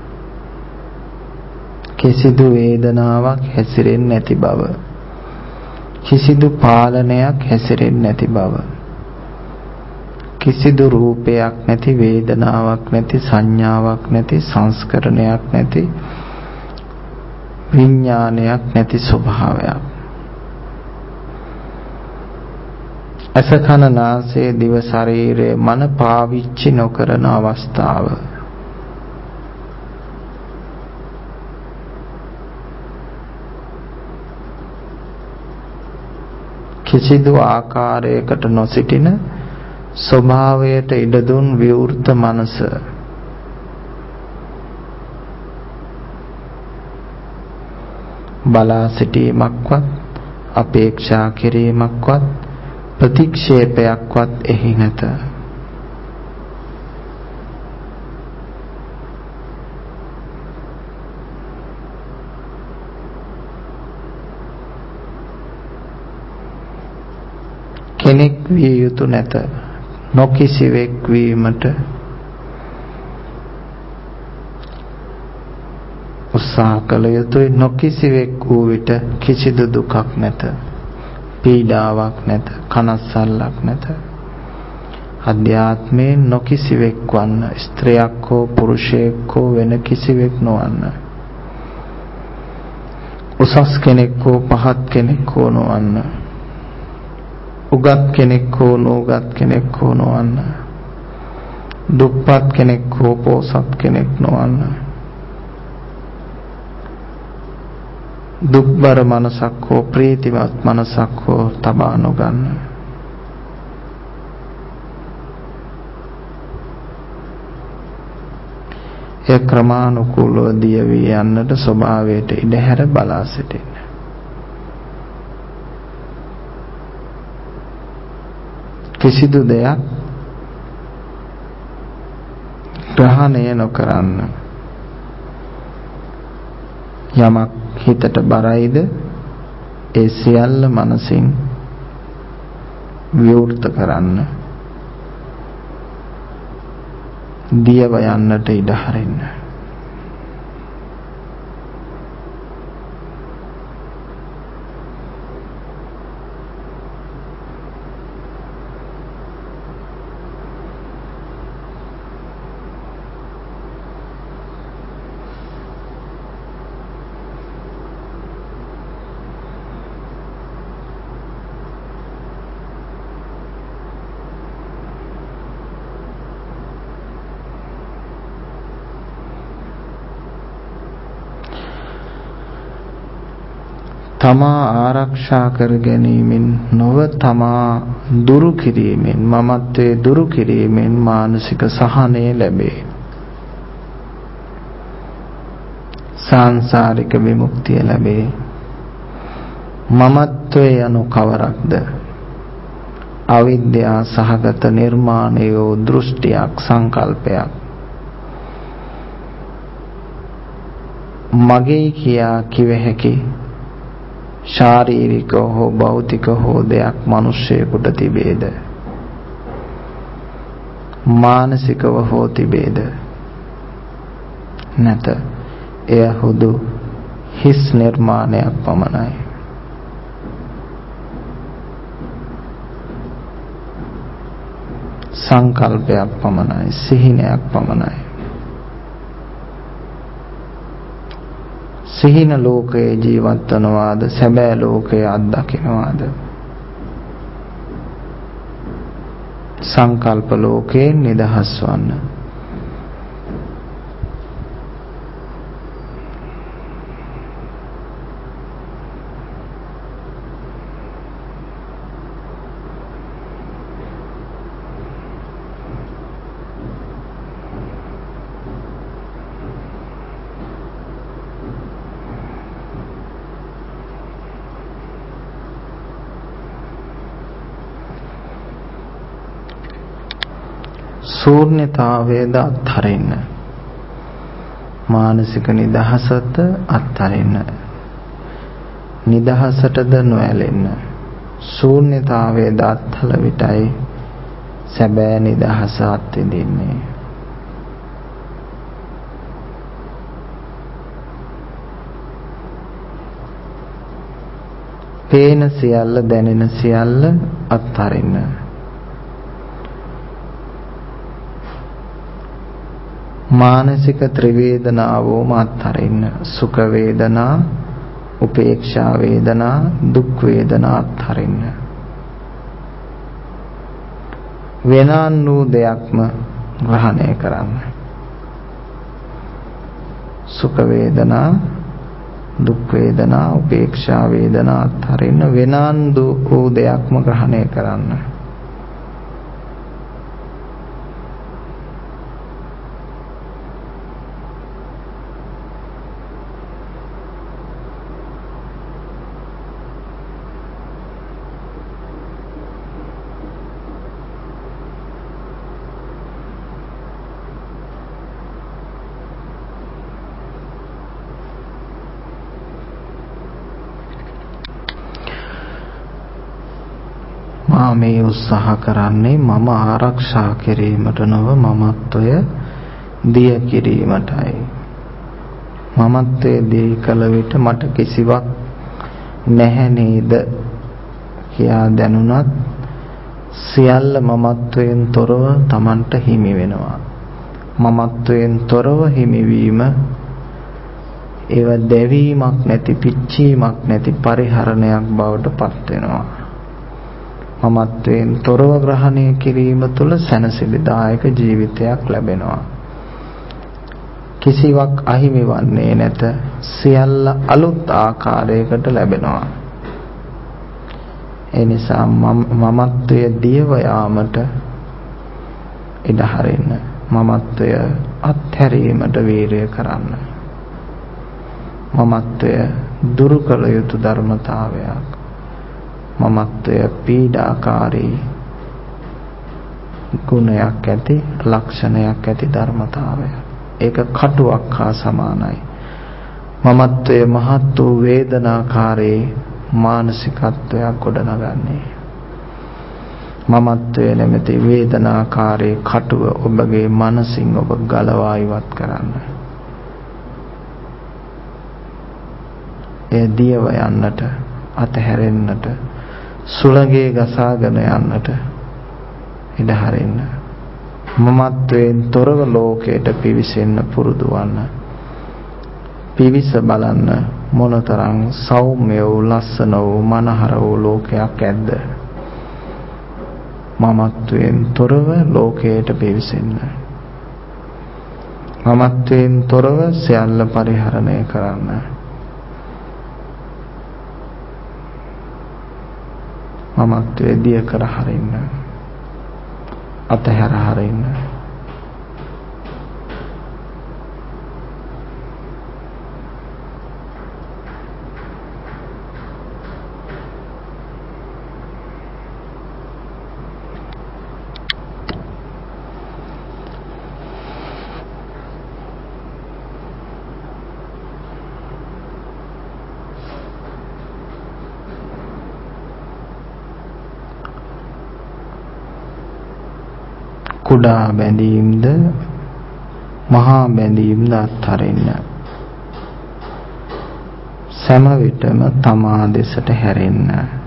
කිසිදු වේදනාවක් හැසිරෙන්නේ නැති බව. කිසිදු පාලනයක් හැසිරෙන්නේ නැති බව. කිසිදු රූපයක් නැති, වේදනාවක් නැති, සංඥාවක් නැති, සංස්කරණයක් නැති, විඥානයක් නැති ස්වභාවයක්. ඇස කන නාසය දිව ශරීරය මන පාවිච්චි නොකරන අවස්ථාව. කිසිදු ආකාරයකට නොසිටින ස්වභාවයට ඉඩ දුන් විවෘත මනස. බලා සිටීමක්වත්, අපේක්ෂා කිරීමක්වත්, ප්‍රතික්ෂේපයක්වත් එහි නැත. කෙනෙක් විය යුතු නැත. නොකිසිවෙක් වීමට උත්සාහ කළ යුතුයි. නොකිසිවෙක් වූ විට කිසිදු දුකක් නැත, පීඩාවක් නැත, කනස්සල්ලක් නැත. අධ්‍යාත්මයෙන් නොකිසිවෙක් වන්න, ස්ත්‍රියක් හෝ පුරුෂයෙක් හෝ වෙන කිසිවෙක් නොවන්න, උසස් කෙනෙක් හෝ පහත් කෙනෙක් හෝ නොවන්න, උගත් කෙනෙක් හෝ නුගත් කෙනෙක් හෝ නොවන්න, දුප්පත් කෙනෙක් හෝ පොහොසත් කෙනෙක් නොවන්න, දුක්බර මනසක් හෝ ප්‍රීතිමත් මනසක් හෝ තබා නොගන්න. එය ක්‍රමානුකූලව දිය වී යන්නට ස්වභාවයට ඉඩහැර බලා සිටින්න. කිසිදු දෙයක් ග්‍රහණය නොකරන්න. යමක් හිතට බරයිද ඒ සියල්ල මනසින් විවෘත කරන්න. දියව යන්නට ඉඩ හරින්න. තමා ආරක්ෂා කර ගැනීමෙන් නොව තමා දුරු කිරීමෙන්, මමත්වයේ දුරු කිරීමෙන් මානසික සහනය ලැබේ. සාංසාරික විමුක්තිය ලැබේ. මමත්වය යනු කවරක්ද? අවිද්‍යා සහගත නිර්මාණයෝ දෘෂ්ටියක්, සංකල්පයක්. මගේ කියා කිව හැකි ශාරීරික හෝ භෞතික හෝ දෙයක් මිනිසෙකුට තිබේද? මානසිකව හෝ තිබේද? නැත. එය හුදු හිස් නිර්මාණයක් පමණයි. සංකල්පයක් පමණයි, සිහිනයක් පමණයි. සිහින ලෝකයේ ජීවත් වනවාද, සැබෑ ලෝකයේ අත්දකින්නවාද? සංකල්ප ලෝකයෙන් නිදහස් වන්න. ශූන්‍යතාවයද අත්හරින්න. මානසික නිදහසට අත්හරින්න. නිදහසටද නොඇලෙන්න. ශූන්‍යතාවයද අත්හල විටයි සැබෑ නිදහස අත්විඳින්නේ. පේන සියල්ල, දැනෙන සියල්ල අත්හරින්න. මානසික ත්‍රිවේදනාවෝම අත්හරින්න. සුඛ වේදනා, උපේක්ෂා වේදනා, දුක් වේදනා අත්හරින්න. වෙනන් වූ දෙයක්ම ග්‍රහණය කරන්න. සුඛ වේදනා, දුක් වේදනා, උපේක්ෂා වේදනා අත්හරින්න. වෙනන් වූ දෙයක්ම ග්‍රහණය කරන්න. මේ උත්සාහ කරන්නේ මම ආරක්ෂා කිරීමට නොව මමත්වය දිය කිරීමටයි. මමත්වයේ දී කල විට මට කිසිවක් නැහැ නේද කියා දැනුණත් සියල්ල මමත්වයෙන් තොරව Tamanට හිමි වෙනවා. මමත්වයෙන් තොරව හිමිවීම ඒව දැවීමක් නැති, පිච්චීමක් නැති පරිහරණයක් බවට පත් වෙනවා. මමත්වයෙන් තොරව ග්‍රහණය කිරීම තුළ සැනසෙලිදායක ජීවිතයක් ලැබෙනවා. කිසිවක් අහිමි වන්නේ නැත. සියල්ල අලුත් ආකාරයකට ලැබෙනවා. ඒ නිසා මමත්වය දියව යාමට ඉඩ හරින්න. මමත්වය අත්හැරීමට වීරිය කරන්න. මමත්වය දුරු කළ යුතු ධර්මතාවයක්. මමත්වය පීඩාකාරී ගුණයක් ඇති, ලක්ෂණයක් ඇති ධර්මතාවයක්. ඒක කටුවක් හා සමානයි. මමත්වය මහත් වූ වේදනාකාරී මානසිකත්වයක් ගොඩනගන්නේ. මමත්වය නැමැති වේදනාකාරී කටුව ඔබගේ මනසින් ඔබ ගලවා ඉවත් කරන්න. එය දියව යන්නට, අතහැරෙන්නට, සුළඟේ ගසාගෙන යන්නට ඉඩ හරින්න. මමත්වයෙන් තොරව ලෝකයට පිවිසෙන්න පුරුදු වන්න. පිවිස බලන්න මොනතරම් සෞම්‍ය වූ, ලස්සන වූ, මනහර වූ ලෝකයක් ඇද්ද. මමත්වයෙන් තොරව ලෝකයට පිවිසෙන්න. මමත්වයෙන් තොරව සියල්ල පරිහරණය කරන්න. මමත්වයේ දිය කර හරින්න, අතහැර හරින්න. කුඩා බැඳීම්ද මහා බැඳීම්ද අත්හරින්න. සෑම විටම තමා දෙසට හැරෙන්න.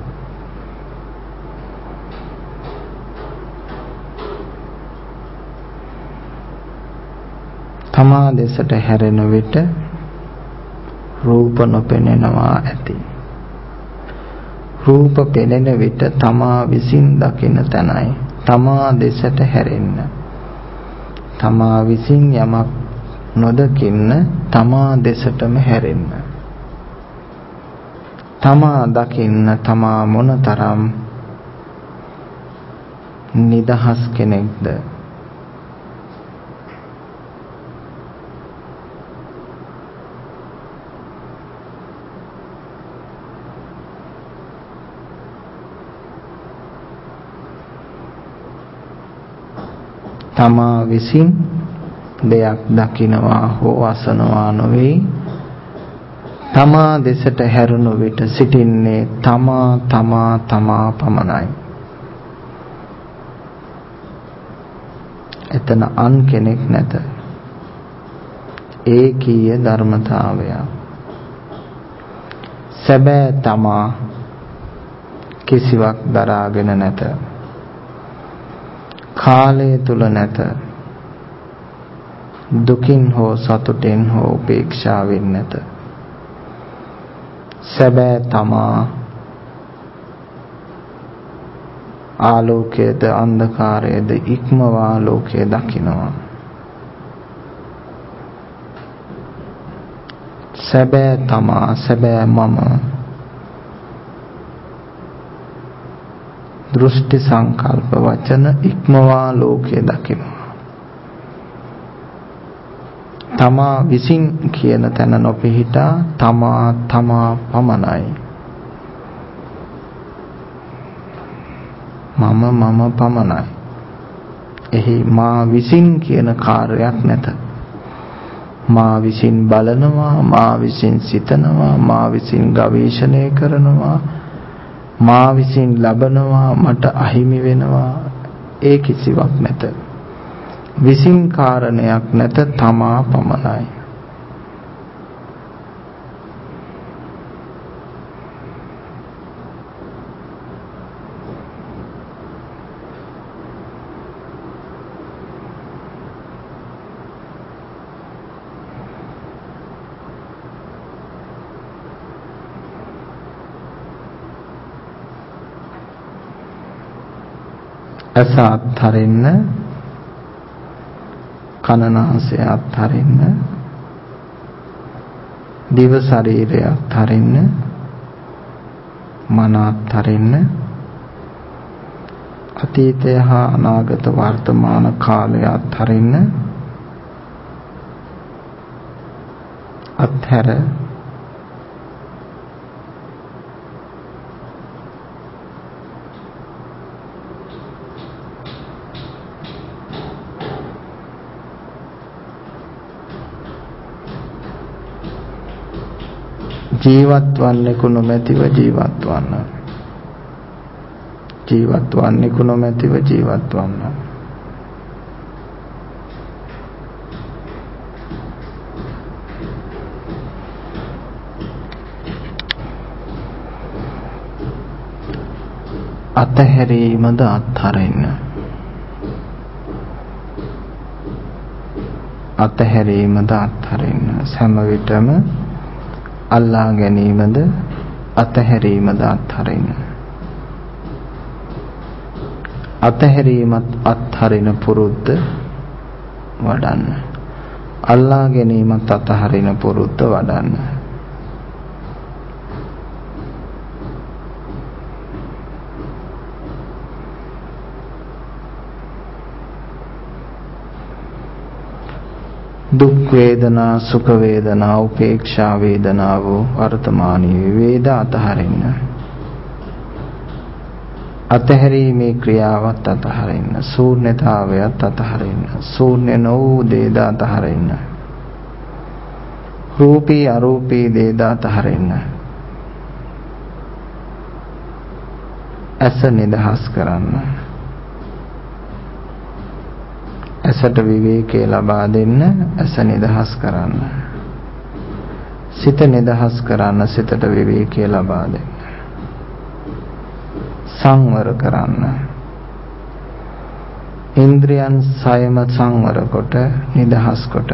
තමා දෙසට හැරෙන විට රූප නොපෙනෙනවා ඇති. රූප පෙනෙන විට තමා විසින් දකින තැනයි. තමා දෙසට හැරෙන්න. තමා විසින් යමක් නොදකින්න තමා දෙසටම හැරෙන්න. තමා දකින්න තමා මොනතරම් නිදහස් කෙනෙක්ද. තමා විසින් දෙයක් දකිනවා හෝ අසනවා නොවේ. තමා දෙසට හැරුණු විට සිටින්නේ තමා පමණයි. එතන අන් කෙනෙක් නැත. ඒකීය ධර්මතාවය. සැබෑ තමා කිසිවක් දරාගෙන නැත. කාලය තුල නැත. දුකින් හෝ සතුටෙන් හෝ උපේක්ෂාවෙන් නැත. සැබෑ තමා ආලෝකයේද අන්ධකාරයේද ඉක්මවා ආලෝකය දකිනවා. සැබෑ තමා සැබෑ මම දෘෂ්ටි සංකල්ප වචන ඉක්මවා ලෝකය දකිනවා. තමා විසින් කියන තැන නොපිහිටා තමා පමණයි. මම පමණයි. එහි මා විසින් කියන කාර්යයක් නැත. මා විසින් බලනවා, මා විසින් සිතනවා, මා විසින් ගවේෂණය කරනවා, මා විසින් ලබනවා, මට අහිමි වෙනවා, ඒ කිසිවක් නැත. විසින් කාරණයක් නැත, තමා පමණයි. ඇස අත්හරින්න, කන නාසය අත්හරින්න, දිව ශරීරය අත්හරින්න, මන අත්හරින්න, අතීතය හා අනාගත වර්තමාන කාලය අත්හරින්න, අත්හැර ජීවත් වන්නෙකු නොමැතිව ජීවත් වන්න. ජීවත් වන්නෙකු නොමැතිව ජීවත් වන්න. අතහැරීමද අත්හරින්න. අතහැරීමද අත්හරින්න. සෑම විටම අල්ලා ගැනීමද අතහැරීමද අත්හරින්න. අතහැරීමත් අත්හරින පුරුද්ද වඩන්න. අල්ලා ගැනීමත් අතහරින පුරුද්ද වඩන්න. දුක් වේදනා, සුඛ වේදනා, උපේක්ෂා වේදනාව වර්තමානීය වේද අතහරින්න. අතහැරීමේ ක්‍රියාවත් අතහරින්න. ශූන්‍යතාවයත් අතහරින්න. ශූන්‍ය නොවූ දේද අතහරින්න. රූපී අරූපී දේද අතහරින්න. ඇස නිදහස් කරන්න. ඇසට විවේකේ ලබා දෙන්න. ඇස නිදහස් කරන්න. සිත නිදහස් කරන්න. සිතට විවේකේ ලබා දෙන්න. සංවර කරන්න. ඉන්ද්‍රියන් සයම සංවර කොට නිදහස් කොට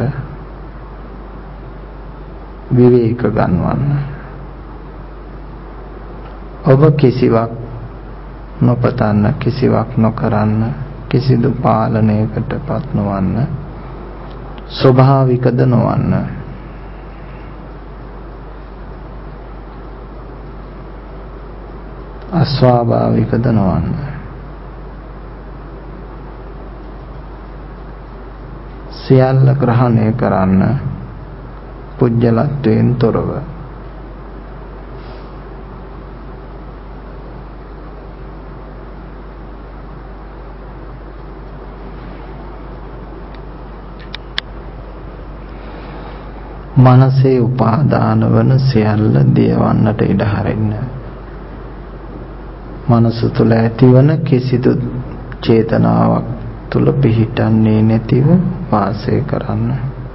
විවේක ගන්නවන්න. ඔබ කිසිවක් නොපතන්න, කිසිවක් නොකරන්න, කිසිදු පාලනයකටපත් නොවන්න, ස්වභාවිකද නොවන්න. අස්වාභාවිකද නොවන්න. සියල්ල ග්‍රහණය කරන්න පුජ්‍යලත්වයෙන් තොරව. මනසේ උපාදාන වන සියල්ල දියවන්නට ඉඩ හරින්න. මනස තුළ ඇතිවන කිසිදු චේතනාවක් තුළ පිහිටන්නේ නැතිව වාසය කරන්න.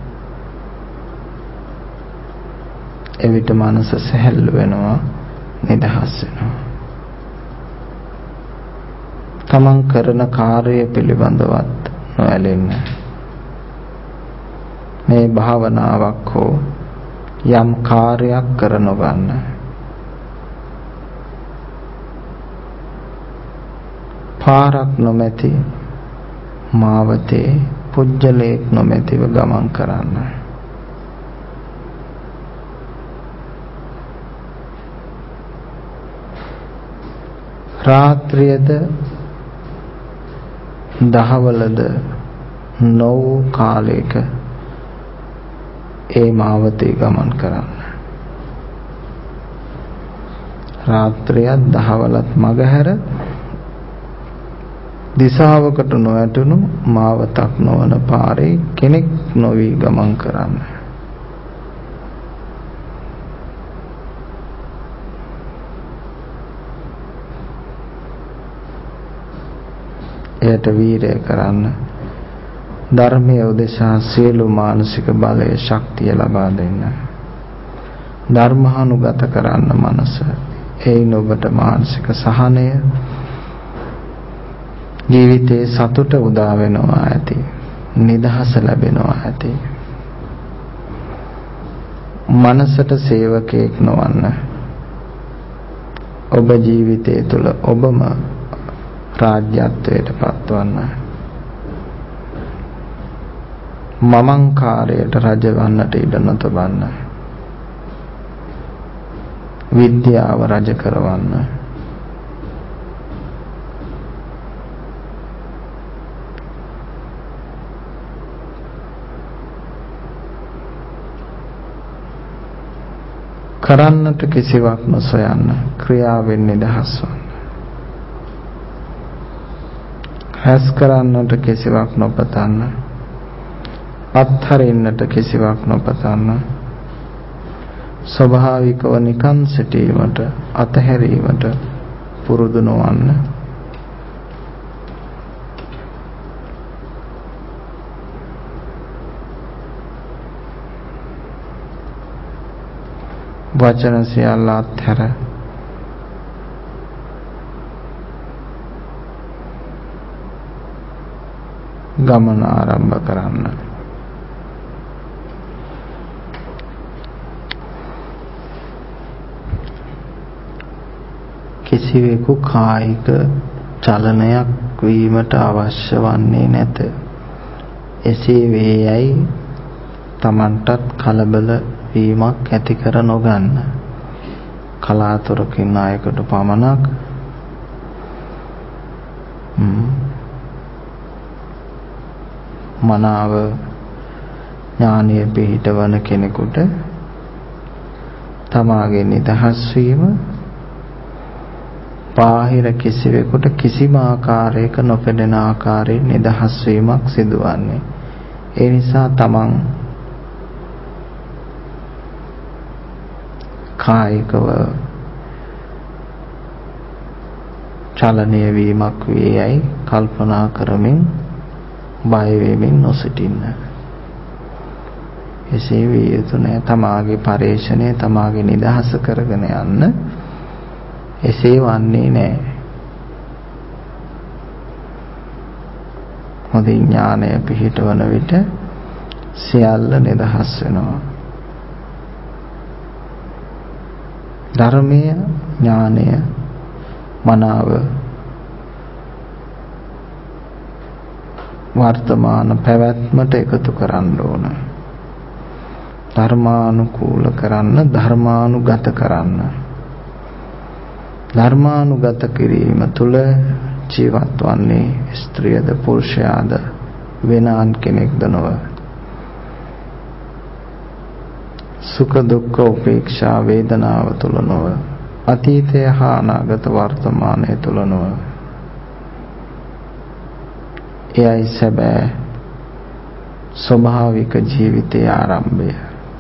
එවිට මනස සැහැල්ලු වෙනවා, නිදහස් වෙනවා. තමන් කරන කාර්යය පිළිබඳවත් නොඇලෙන්න. මේ භාවනාවක් හෝ යම් කාර්යයක් කරන ගන්න. පාරක් නොමැති මාවතේ පුජ්‍යලේක් නොමැතිව ගමන් කරන්න. රාත්‍රියද දහවලද නො කාලයක ඒ මාවතේ ගමන් කරන්න. රාත්‍රියත් දහවලත් මගහැර දිශාවකට නොඇතුණු මාවතක් නොවන පාරේ කෙනෙක් නොවි ගමන් කරන්න. එයට වීරය කරන්න. ධර්මයේ උදෙසා සියලු මානසික බලය ශක්තිය ලබා දෙන්න. ධර්මානුගත කරන්න මනස. එයින් ඔබට මානසික සහනය, ජීවිතේ සතුට උදා වෙනවා ඇති. නිදහස ලැබෙනවා ඇති. මනසට සේවකයෙක් නොවන්න. ඔබ ජීවිතය තුළ ඔබම රාජ්‍යත්වයට පත්වන්න. මමංකාරයට රජවන්නට ඉඩ නොතබන්න. විද්‍යාව රජ කරවන්න. කරන්නට කිසිවක් නොසොයන්න. ක්‍රියාවෙන් නිදහස් වන්න. හැස් කරන්නට කිසිවක් නොපතන්න. අත්හරින්නට කිසිවක් නොපතන්න. ස්වභාවිකව නිකන් සිටීමට, අතහැරීමට පුරුදු නොවන්න. වචන සියල්ල අත්හැර ගමන ආරම්භ කරන්න. කිසිවෙකු කායික චලනයක් වීමට අවශ්‍ය වන්නේ නැත. එසේ වේයයි Tamanටත් කලබල වීමක් ඇති කර නොගන්න. කලාතුරකින් අයකට පමණක් මනාව ඥානීය පිහිටවන කෙනෙකුට තමාගේ නිදහස් වීම බාහිර කිසිවෙකුට කිසිම ආකාරයක නොපෙනෙන ආකාරයෙන් නිදහස් වීමක් සිදුවන්නේ. ඒ නිසා තමන් කායිකව චලනය වීමක් වේයයි කල්පනා කරමින් බය වෙමින් නොසිටින්න. එසේ විය යුතු නැහැ. තමාගේ පරේක්ෂණය තමාගේ නිදහස කරගෙන යන්න. එසේ වන්නේ නැහැ. හොඳින් ඥානය පිහිටවන විට සියල්ල නිදහස් වෙනවා. ධර්මීය ඥානය මනාව වර්තමාන පැවැත්මට එකතු කරන්න ඕන. ධර්මානුකූල කරන්න, ධර්මානුගත කරන්න. ධර්මානුගත කිරීම තුළ ජීවත් වන්නේ ස්ත්‍රියද පුරුෂයාද වෙනාන් කෙනෙක්ද නොව. සුඛ දුක්ඛ උපේක්ෂා වේදනාව තුළ නොව. අතීතය හා අනාගත වර්තමානය තුළ නොව. එයයි සැබෑ ස්වභාවික ජීවිතයේ ආරම්භය.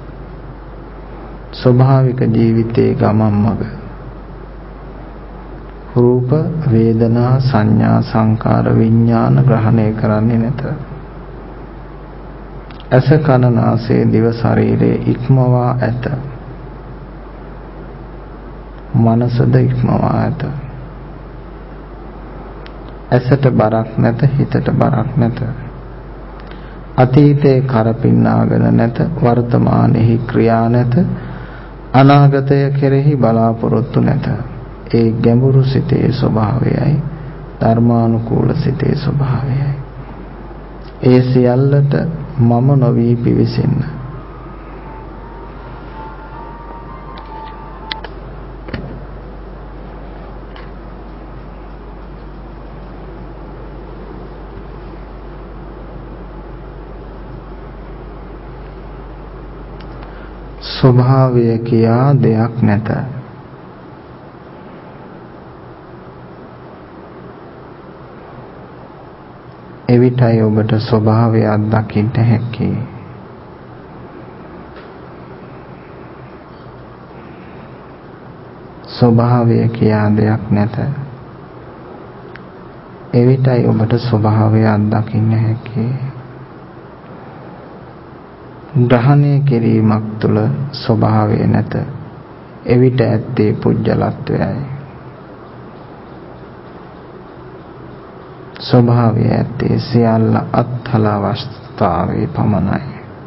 ස්වභාවික ජීවිතයේ ගමන් මඟ. රූප, වේදනා, සංඥා, සංකාර, විඥාන ග්‍රහණය කරන්නේ නැත. ඇස, කන, නාසය, දිව, ශරීරයේ ඉක්මවා ඇත. මනසද ඉක්මවා ඇත. ඇසට බරක් නැත, හිතට බරක් නැත. අතීතේ කරපින්නාගෙන නැත, වර්තමානයේ ක්‍රියා නැත, අනාගතය කෙරෙහි බලාපොරොත්තු නැත. ඒ ගැඹුරු සිතේ ස්වභාවයයි ධර්මානුකූල සිතේ ස්වභාවයයි. ඒ සියල්ලට මම නොවි පිවිසෙන්න. ස්වභාවය කියා දෙයක් නැත. එවිටයි ඔබට ස්වභාවය අත්දකින්න හැකි. ස්වභාවය කියා දෙයක් නැත. එවිටයි ඔබට ස්වභාවය අත්දකින්න හැකි. ග්‍රහණය කිරීමක් තුළ ස්වභාවය නැත. එවිට ඇත්තේ පුජ්‍යලත්වයයි. ස්වභාවය ඇත්තේ සියල්ල අත්හල අවස්ථාවේ පමණයි.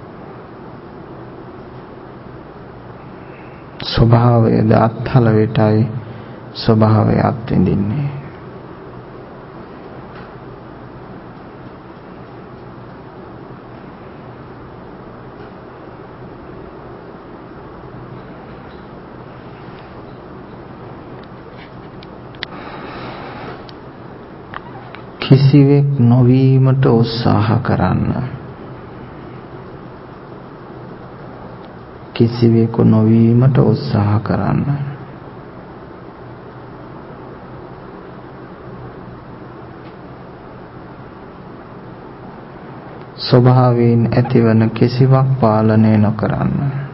ස්වභාවයද අත්හල විටයි ස්වභාවය අත්විඳින්නේ. කිසිවෙක් නොවීමට උත්සාහ කරන්න. කිසිවෙකු නොවීමට උත්සාහ කරන්න. ස්වභාවයෙන් ඇතිවන කිසිවක් පාලනය නොකරන්න.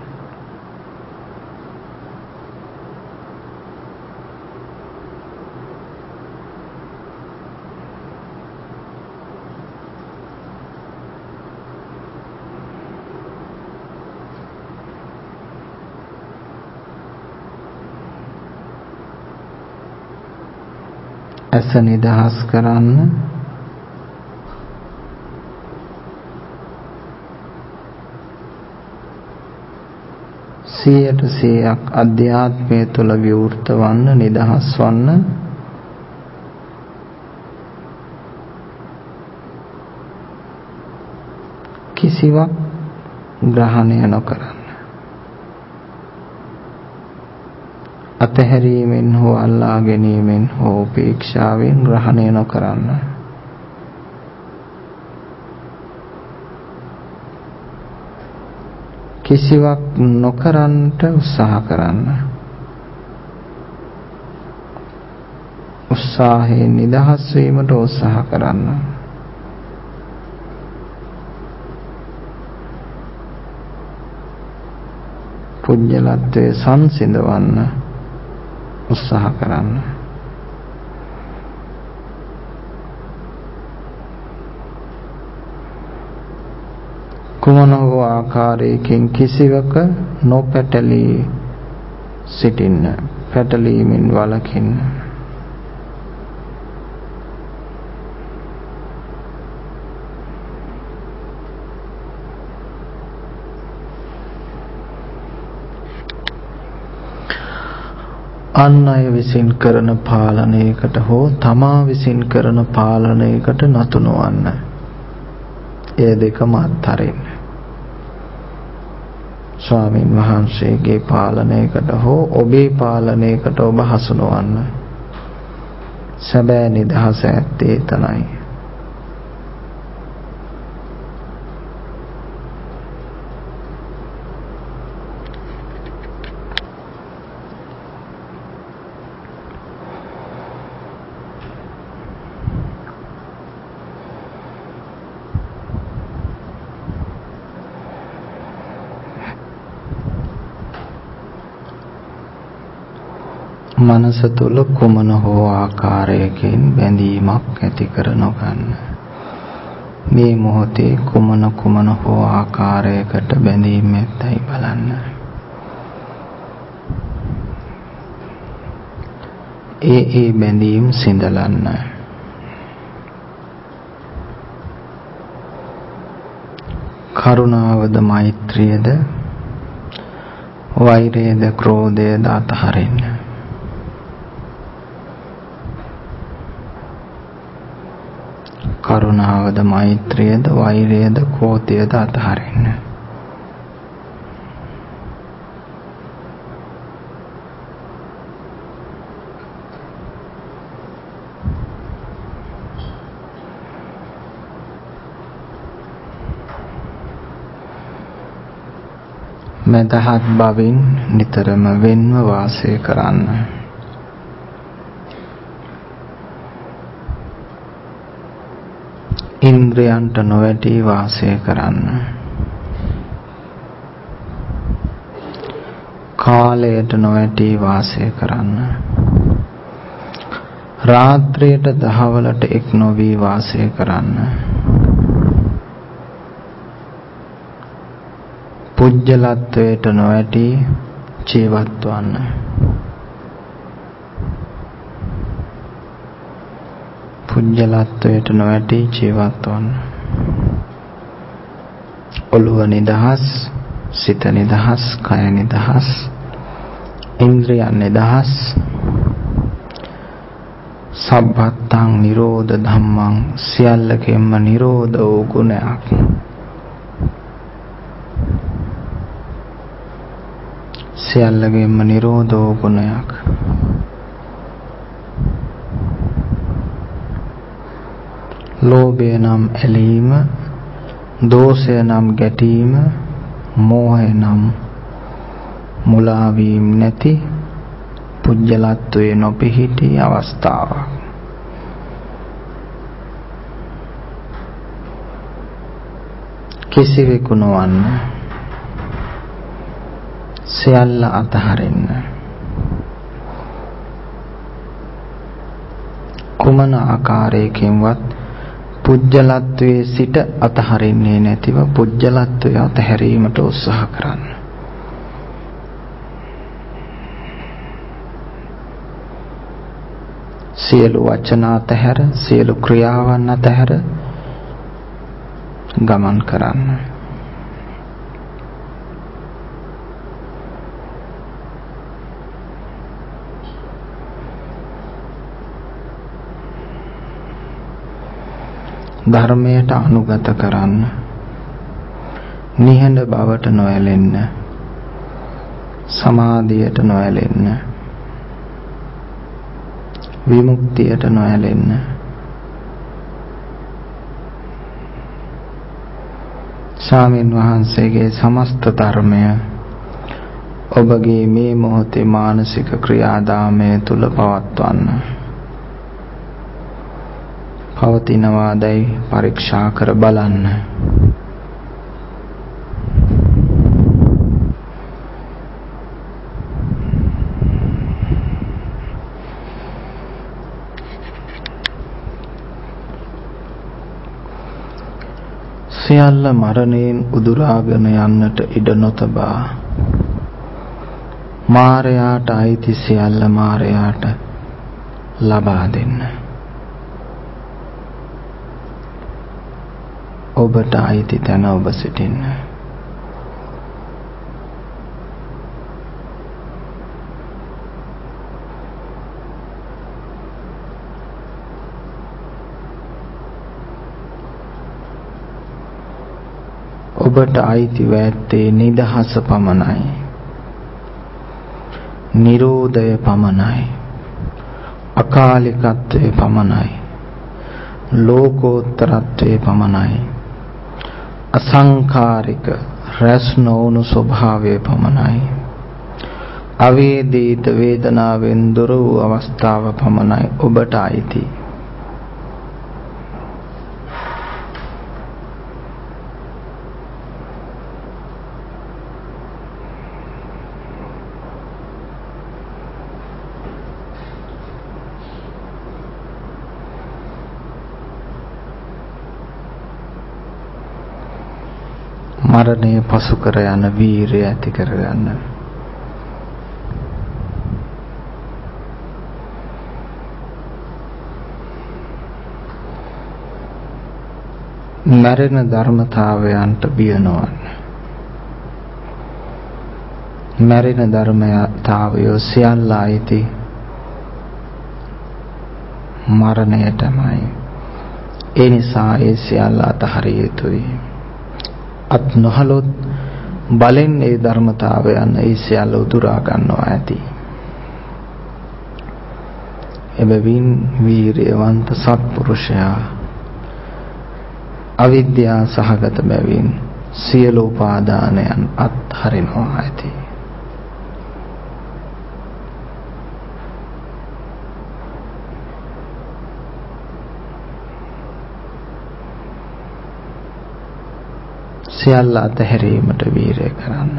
ඇස නිදහස් කරන්න. සියයට සියයක් අධ්‍යාත්මය තුළ විවෘත වන්න, නිදහස් වන්න. කිසිවක් ග්‍රහණය නොකරන්න. අතහැරීමෙන් හෝ අල්ලා ගැනීමෙන් හෝ උපේක්ෂාවෙන් ග්‍රහණය නොකරන්න. කිසිවක් නොකරන්නට උත්සාහ කරන්න. උත්සාහයෙන් නිදහස් වීමට උත්සාහ කරන්න. පුජ්‍යලත්වයේ සංසිඳවන්න උත්සාහ කරන්න. කුමන හෝ ආකාරයකින් කිසිවක නොපැටලී සිටින්න. පැටලීමෙන් වළකින්න. අන් අය විසින් කරන පාලනයකට හෝ තමා විසින් කරන පාලනයකට නතු නොවන්න. එය දෙකම අත්හරින්න. ස්වාමීන් වහන්සේගේ පාලනයකට හෝ ඔබේ පාලනයකට ඔබ හසු නොවන්න. සැබෑ නිදහස ඇත්තේ එතනයි. මනස තුල කුමන හෝ ආකාරයකින් බැඳීමක් ඇති කර නොගන්න. මේ මොහොතේ කුමන හෝ ආකාරයකට බැඳීම් ඇත්තයි බලන්න. ඒ බැඳීම් සිඳලන්න. කරුණාවද මෛත්‍රියද වෛරයද ක්‍රෝධයද අතහරින්න. කරුණාවද මෛත්‍රියද වෛරයද ක්‍රෝධයද අතහරින්න. මෙදහත් බවින් නිතරම වෙන්ව වාසය කරන්න. ඉන්ද්‍රයන්ට නොවැටී වාසය කරන්න. කාලයට නොවැටී වාසය කරන්න. රාත්‍රියට දහවලට එක් නොවී වාසය කරන්න. පුජ්‍යලත්වයට නොවැටී ජීවත් වන්න. පුජ්‍යලත්වයට නොවැටී ජීවත් වන්න. ඔළුව නිදහස්, සිත නිදහස්, කය නිදහස්, ඉන්ද්‍රියන් නිදහස්. සබ්බත්තං නිරෝධ ධම්මං සියල්ලකෙන්ම නිරෝධ වූ ගුණයක්. සියල්ලගෙන්ම නිරෝධ වූ ගුණයක්. ලෝභය නම් ඇලීම, දෝෂය නම් ගැටීම, මෝහය නම් මුලා වීම නැති පුජ්‍යලත්වයේ නොපිහිටි අවස්ථාවක්. කිසිවෙකු නොවන්න. සියල්ල අතහරින්න. කුමන ආකාරයකින්වත් පුජ්‍යලත්වයේ සිට අතහරින්නේ නැතිව පුජ්‍යලත්වය අතහැරීමට උත්සාහ කරන්න. සියලු වචන අතහැර, සියලු ක්‍රියාවන් අතහැර ගමන් කරන්න. ධර්මයට අනුගත කරන්න. නිහඬ බවට නොඇලෙන්න. සමාධියට නොඇලෙන්න. විමුක්තියට නොඇලෙන්න. ස්වාමීන් වහන්සේගේ සමස්ත ධර්මය ඔබගේ මේ මොහොතේ මානසික ක්‍රියාදාමය තුල පවත්වන්න. පවතිනවාදයි පරීක්ෂා කර බලන්න. සියල්ල මරණයෙන් උදුරාගෙන යන්නට ඉඩ නොතබා මාරයාට අයිති සියල්ල මාරයාට ලබා දෙන්න. ඔබට අයිති තැන ඔබ සිටින්න. ඔබට අයිති වැත්තේ නිදහස පමණයි. නිරෝධය පමණයි. අකාලිකත්වය පමණයි. ලෝකෝත්තරත්වය පමණයි. අසංකාරික රැස් නොවුණු ස්වභාවය පමණයි. අවේදිත වේදනාවෙන් දොර වූ අවස්ථාව පමණයි ඔබට අයිති. මරණය පසු කර යන වීරිය ඇති කරගන්න. මැරෙන ධර්මතාවයන්ට බිය නොවන්න. මැරෙන ධර්මතාවය සියල්ල අයිති මරණයටමයි. ඒ නිසා ඒ සියල්ල අතහරිය යුතුයි. අත් නොහලොත් බලෙන් ඒ ධර්මතාවයන් ඒ සියල්ල උදුරා ගන්නවා ඇති. එබැවින් වීරියවන්ත සත්පුරුෂයා අවිද්‍යා සහගත බැවින් සියලු උපාදානයන් අත්හරිනවා ඇති. සියල්ල අතහැරීමට වීරය කරන්න.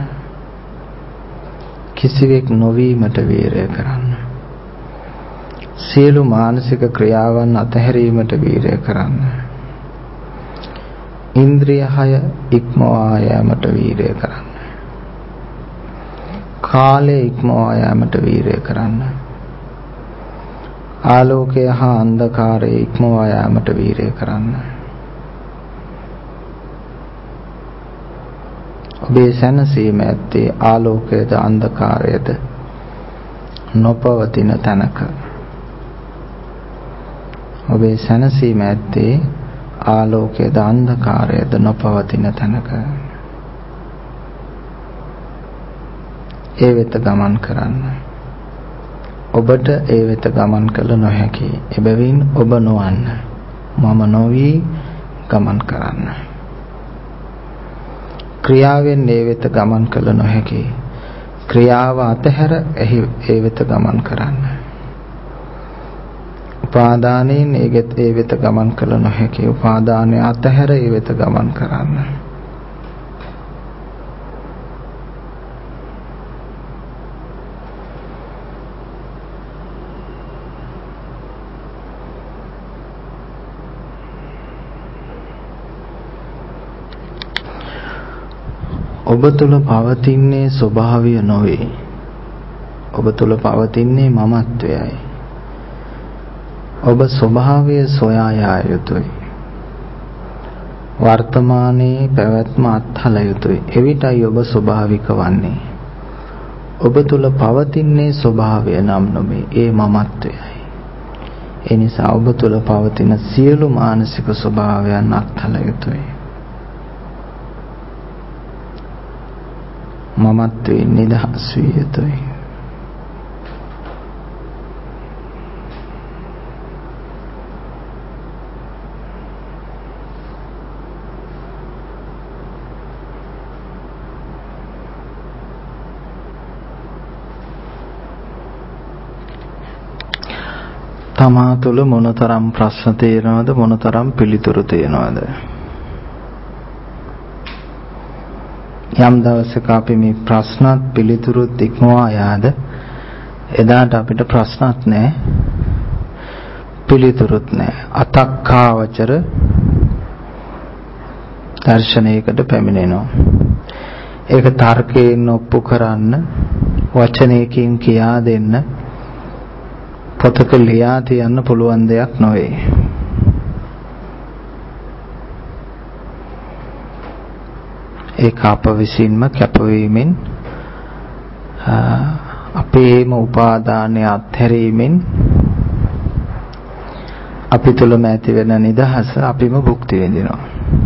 කිසිවෙක් නොවීමට වීරය කරන්න. සියලු මානසික ක්‍රියාවන් අතහැරීමට වීරය කරන්න. ඉන්ද්‍රිය 6 ඉක්මවා යාමට වීරය කරන්න. කාලය ඉක්මවා යාමට වීරය කරන්න. ආලෝකය හා අන්ධකාරය ඉක්මවා යාමට වීරය කරන්න. ඔබේ සැනසීම ඇත්තේ ආලෝකයද අන්ධකාරයද නොපවතින තැනක. ඔබේ සැනසීම ඇත්තේ ආලෝකයද අන්ධකාරයද නොපවතින තැනක. ඒ වෙත ගමන් කරන්න. ඔබට ඒ වෙත ගමන් කළ නොහැකි. එබැවින් ඔබ නොවන්න. මම නොවි ගමන් කරන්න. ක්‍රියාවෙන් ඒ වෙත ගමන් කළ නොහැකි. ක්‍රියාව අතහැර ඒ වෙත ගමන් කරන්න. උපාදානයෙන් ඒ වෙත ගමන් කළ නොහැකි. උපාදානය අතහැර ඒ වෙත ගමන් කරන්න. ඔබ තුල පවතින්නේ ස්වභාවය නොවේ. ඔබ තුල පවතින්නේ මමත්වයයි. ඔබ ස්වභාවය සොයා යා යුතුයි. වර්තමානයේ පැවැත්ම අත්හල යුතුයි. එවිටයි ඔබ ස්වභාවික වන්නේ. ඔබ තුල පවතින්නේ ස්වභාවය නම් නොවේ. ඒ මමත්වයයි. ඒ නිසා ඔබ තුල පවතින සියලු මානසික ස්වභාවයන් අත්හල යුතුයි. මමත්වයෙන් නිදහස් විය යුතුයි. තමා තුළ මොනතරම් ප්‍රශ්න තියෙනවද, මොනතරම් පිළිතුරු තියෙනවද? යම් දවසක අපි මේ ප්‍රශ්නත් පිළිතුරුත් ඉක්මවා යාද එදාට අපිට ප්‍රශ්නත් නැහැ, පිළිතුරුත් නැහැ. අතක්කාවචර දර්ශනයකට පැමිණෙනවා. ඒක තර්කයෙන් ඔප්පු කරන්න, වචනයකින් කියා දෙන්න, පොතක ලියා තියන්න පුළුවන් දෙයක් නොවේ. ඒක අප විසින්ම කැපවීමෙන්, අපේම උපාදානය අත්හැරීමෙන් අපි තුළම ඇති වෙන නිදහස අපිම භුක්ති විඳිනවා.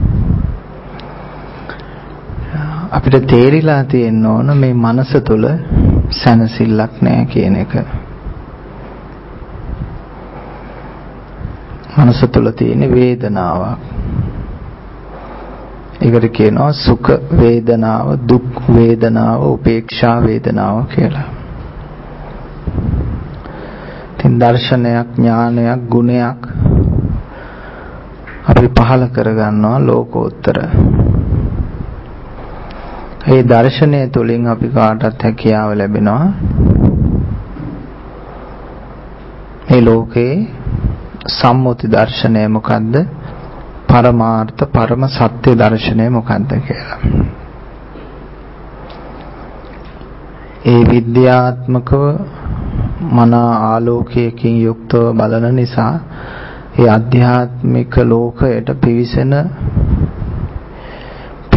අපිට තේරිලා තියෙන්න ඕන මේ මනස තුළ සැනසෙල්ලක් නැහැ කියන එක. මනස තුළ තියෙන වේදනාවක්. ඒකට කියනවා සුඛ වේදනාව, දුක් වේදනාව, උපේක්ෂා වේදනාව කියලා. තින් දර්ශනයක්, ඥානයක්, ගුණයක් අපි පහළ කරගන්නවා ලෝකෝත්තර. ඒ දර්ශනය තුළින් අපි කාටත් හැකියාව ලැබෙනවා මේ ලෝකේ සම්මුති දර්ශනය මොකද්ද, පරමාර්ථ පරම සත්‍ය දර්ශනය මොකද්ද කියලා. ඒ විද්‍යාත්මකව මන ආලෝකයකින් යුක්තව බලන නිසා ඒ ආධ්‍යාත්මික ලෝකයට පිවිසෙන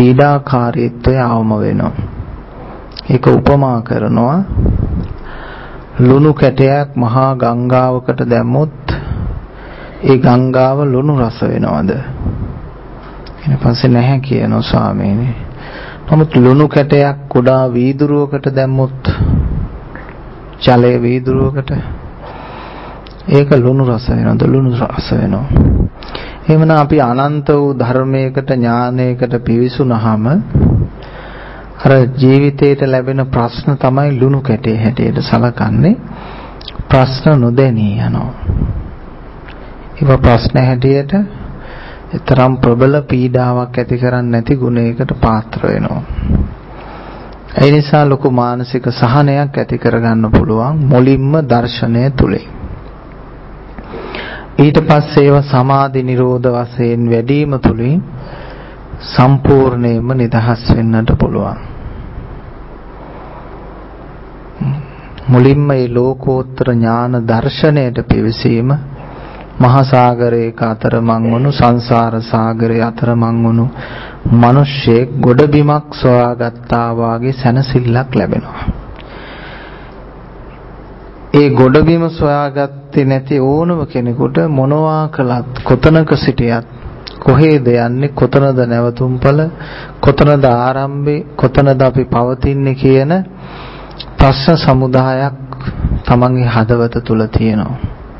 පීඩාකාරීත්වය අවම වෙනවා. ඒක උපමා කරනවා ලුණු කැටයක් මහා ගංගාවකට දැම්මොත් ඒ ගංගාව ලුණු රස වෙනවද? ඊට පස්සේ නැහැ කියනවා ස්වාමීනි. නමුත් ලුණු කැටයක් කුඩා වීදුරුවකට දැම්මොත් ජලයේ වීදුරුවකට ඒක ලුණු රස වෙනවද? ලුණු රස වෙනවා. එහෙමනම් අපි අනන්ත වූ ධර්මයකට ඥානයකට පිවිසුනහම අර ජීවිතේට ලැබෙන ප්‍රශ්න තමයි ලුණු කැටේ හැටියට සලකන්නේ. ප්‍රශ්න නොදැනී යනවා. ඒක ප්‍රශ්න හැටියට තරම් ප්‍රබල පීඩාවක් ඇති කරන්නේ නැති ගුණයකට පාත්‍ර වෙනවා. ඒ නිසා ලොකු මානසික සහනයක් ඇති කරගන්න පුළුවන් මුලින්ම දර්ශනය තුලින්. ඊට පස්සේ ඒව සමාධි නිරෝධ වශයෙන් වැඩිම තුලින් සම්පූර්ණයෙන්ම නිදහස් වෙන්නට පුළුවන්. මුලින්ම මේ ලෝකෝත්තර ඥාන දර්ශනයට පිවිසීම මහා සාගරයක අතරමං වුණු සංසාර සාගරයේ අතරමං වුණු මිනිස්සෙක් ගොඩබිමක් සොයාගත්තා වාගේ සැනසෙල්ලක් ලැබෙනවා. ඒ ගොඩබිම සොයාගත්තේ නැති ඕනම කෙනෙකුට මොනවා කළත් කොතනක සිටියත් කොහේද යන්නේ කොතනද නැවතුම්පල කොතනද ආරම්භේ කොතනද අපි පවතින්නේ කියන ප්‍රශ්න සමුදායක් තමන්ගේ හදවත තුල තියෙනවා.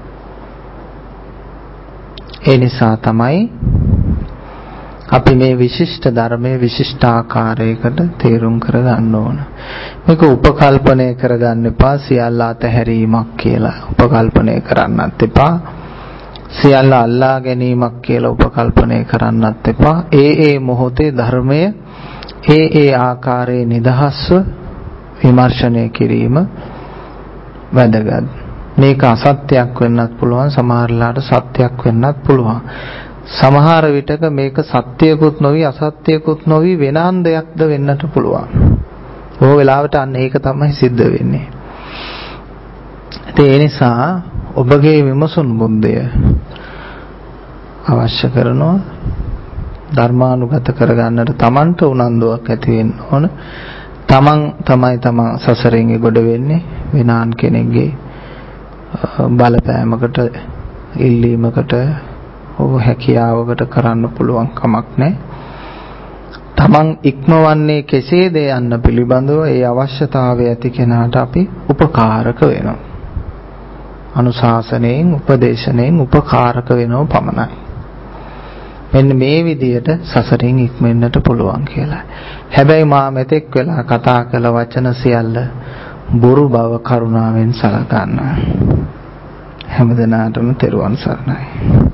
ඒ නිසා තමයි අපි මේ විශිෂ්ට ධර්මයේ විශිෂ්ට ආකාරයකට තේරුම් කරගන්න ඕන. මේක උපකල්පනය කරගන්න එපා සියල්ල අතහැරීමක් කියලා. උපකල්පනය කරන්නත් එපා. සියල්ල අල්ලා ගැනීමක් කියලා උපකල්පනය කරන්නත් එපා. ඒ මොහොතේ ධර්මය ඒ ආකාරයේ නිදහස්ව විමර්ශනය කිරීම වැදගත්. මේක අසත්‍යයක් වෙන්නත් පුළුවන්, සමහරලාට සත්‍යයක් වෙන්නත් පුළුවන්. සමහර විටක මේක සත්‍යයකුත් නොවි අසත්‍යයකුත් නොවි වෙනන් දෙයක්ද වෙන්නට පුළුවන්. බොහෝ වෙලාවට අන්න ඒක තමයි සිද්ධ වෙන්නේ. ඒ නිසා ඔබගේ විමසුම් බුද්ධය අවශ්‍ය කරනවා ධර්මානුගත කරගන්නට තමන්ට උනන්දුවක් ඇති වෙන්න ඕන. තමන් තමයි තමන් සසරෙන් ගොඩ වෙන්නේ වෙනාන් කෙනෙක්ගේ බලපෑමකට ඉල්ලීමකට හැකියාවකට කරන්න පුළුවන් කමක් නැහැ. තමන් ඉක්මවන්නේ කෙසේද යන්න පිළිබඳව ඒ අවශ්‍යතාවය ඇති කෙනාට අපි උපකාරක වෙනවා. අනුශාසනයෙන් උපදේශනයෙන් උපකාරක වෙනව පමණයි. මෙන්න මේ විදියට සසරින් ඉක්මෙන්නට පුළුවන් කියලා. හැබැයි මා මෙතෙක් වෙලා කතා කළ වචන සියල්ල බොරු බව කරුණාවෙන් සලකන්න. හැමදෙනාටම තෙරුවන් සරණයි.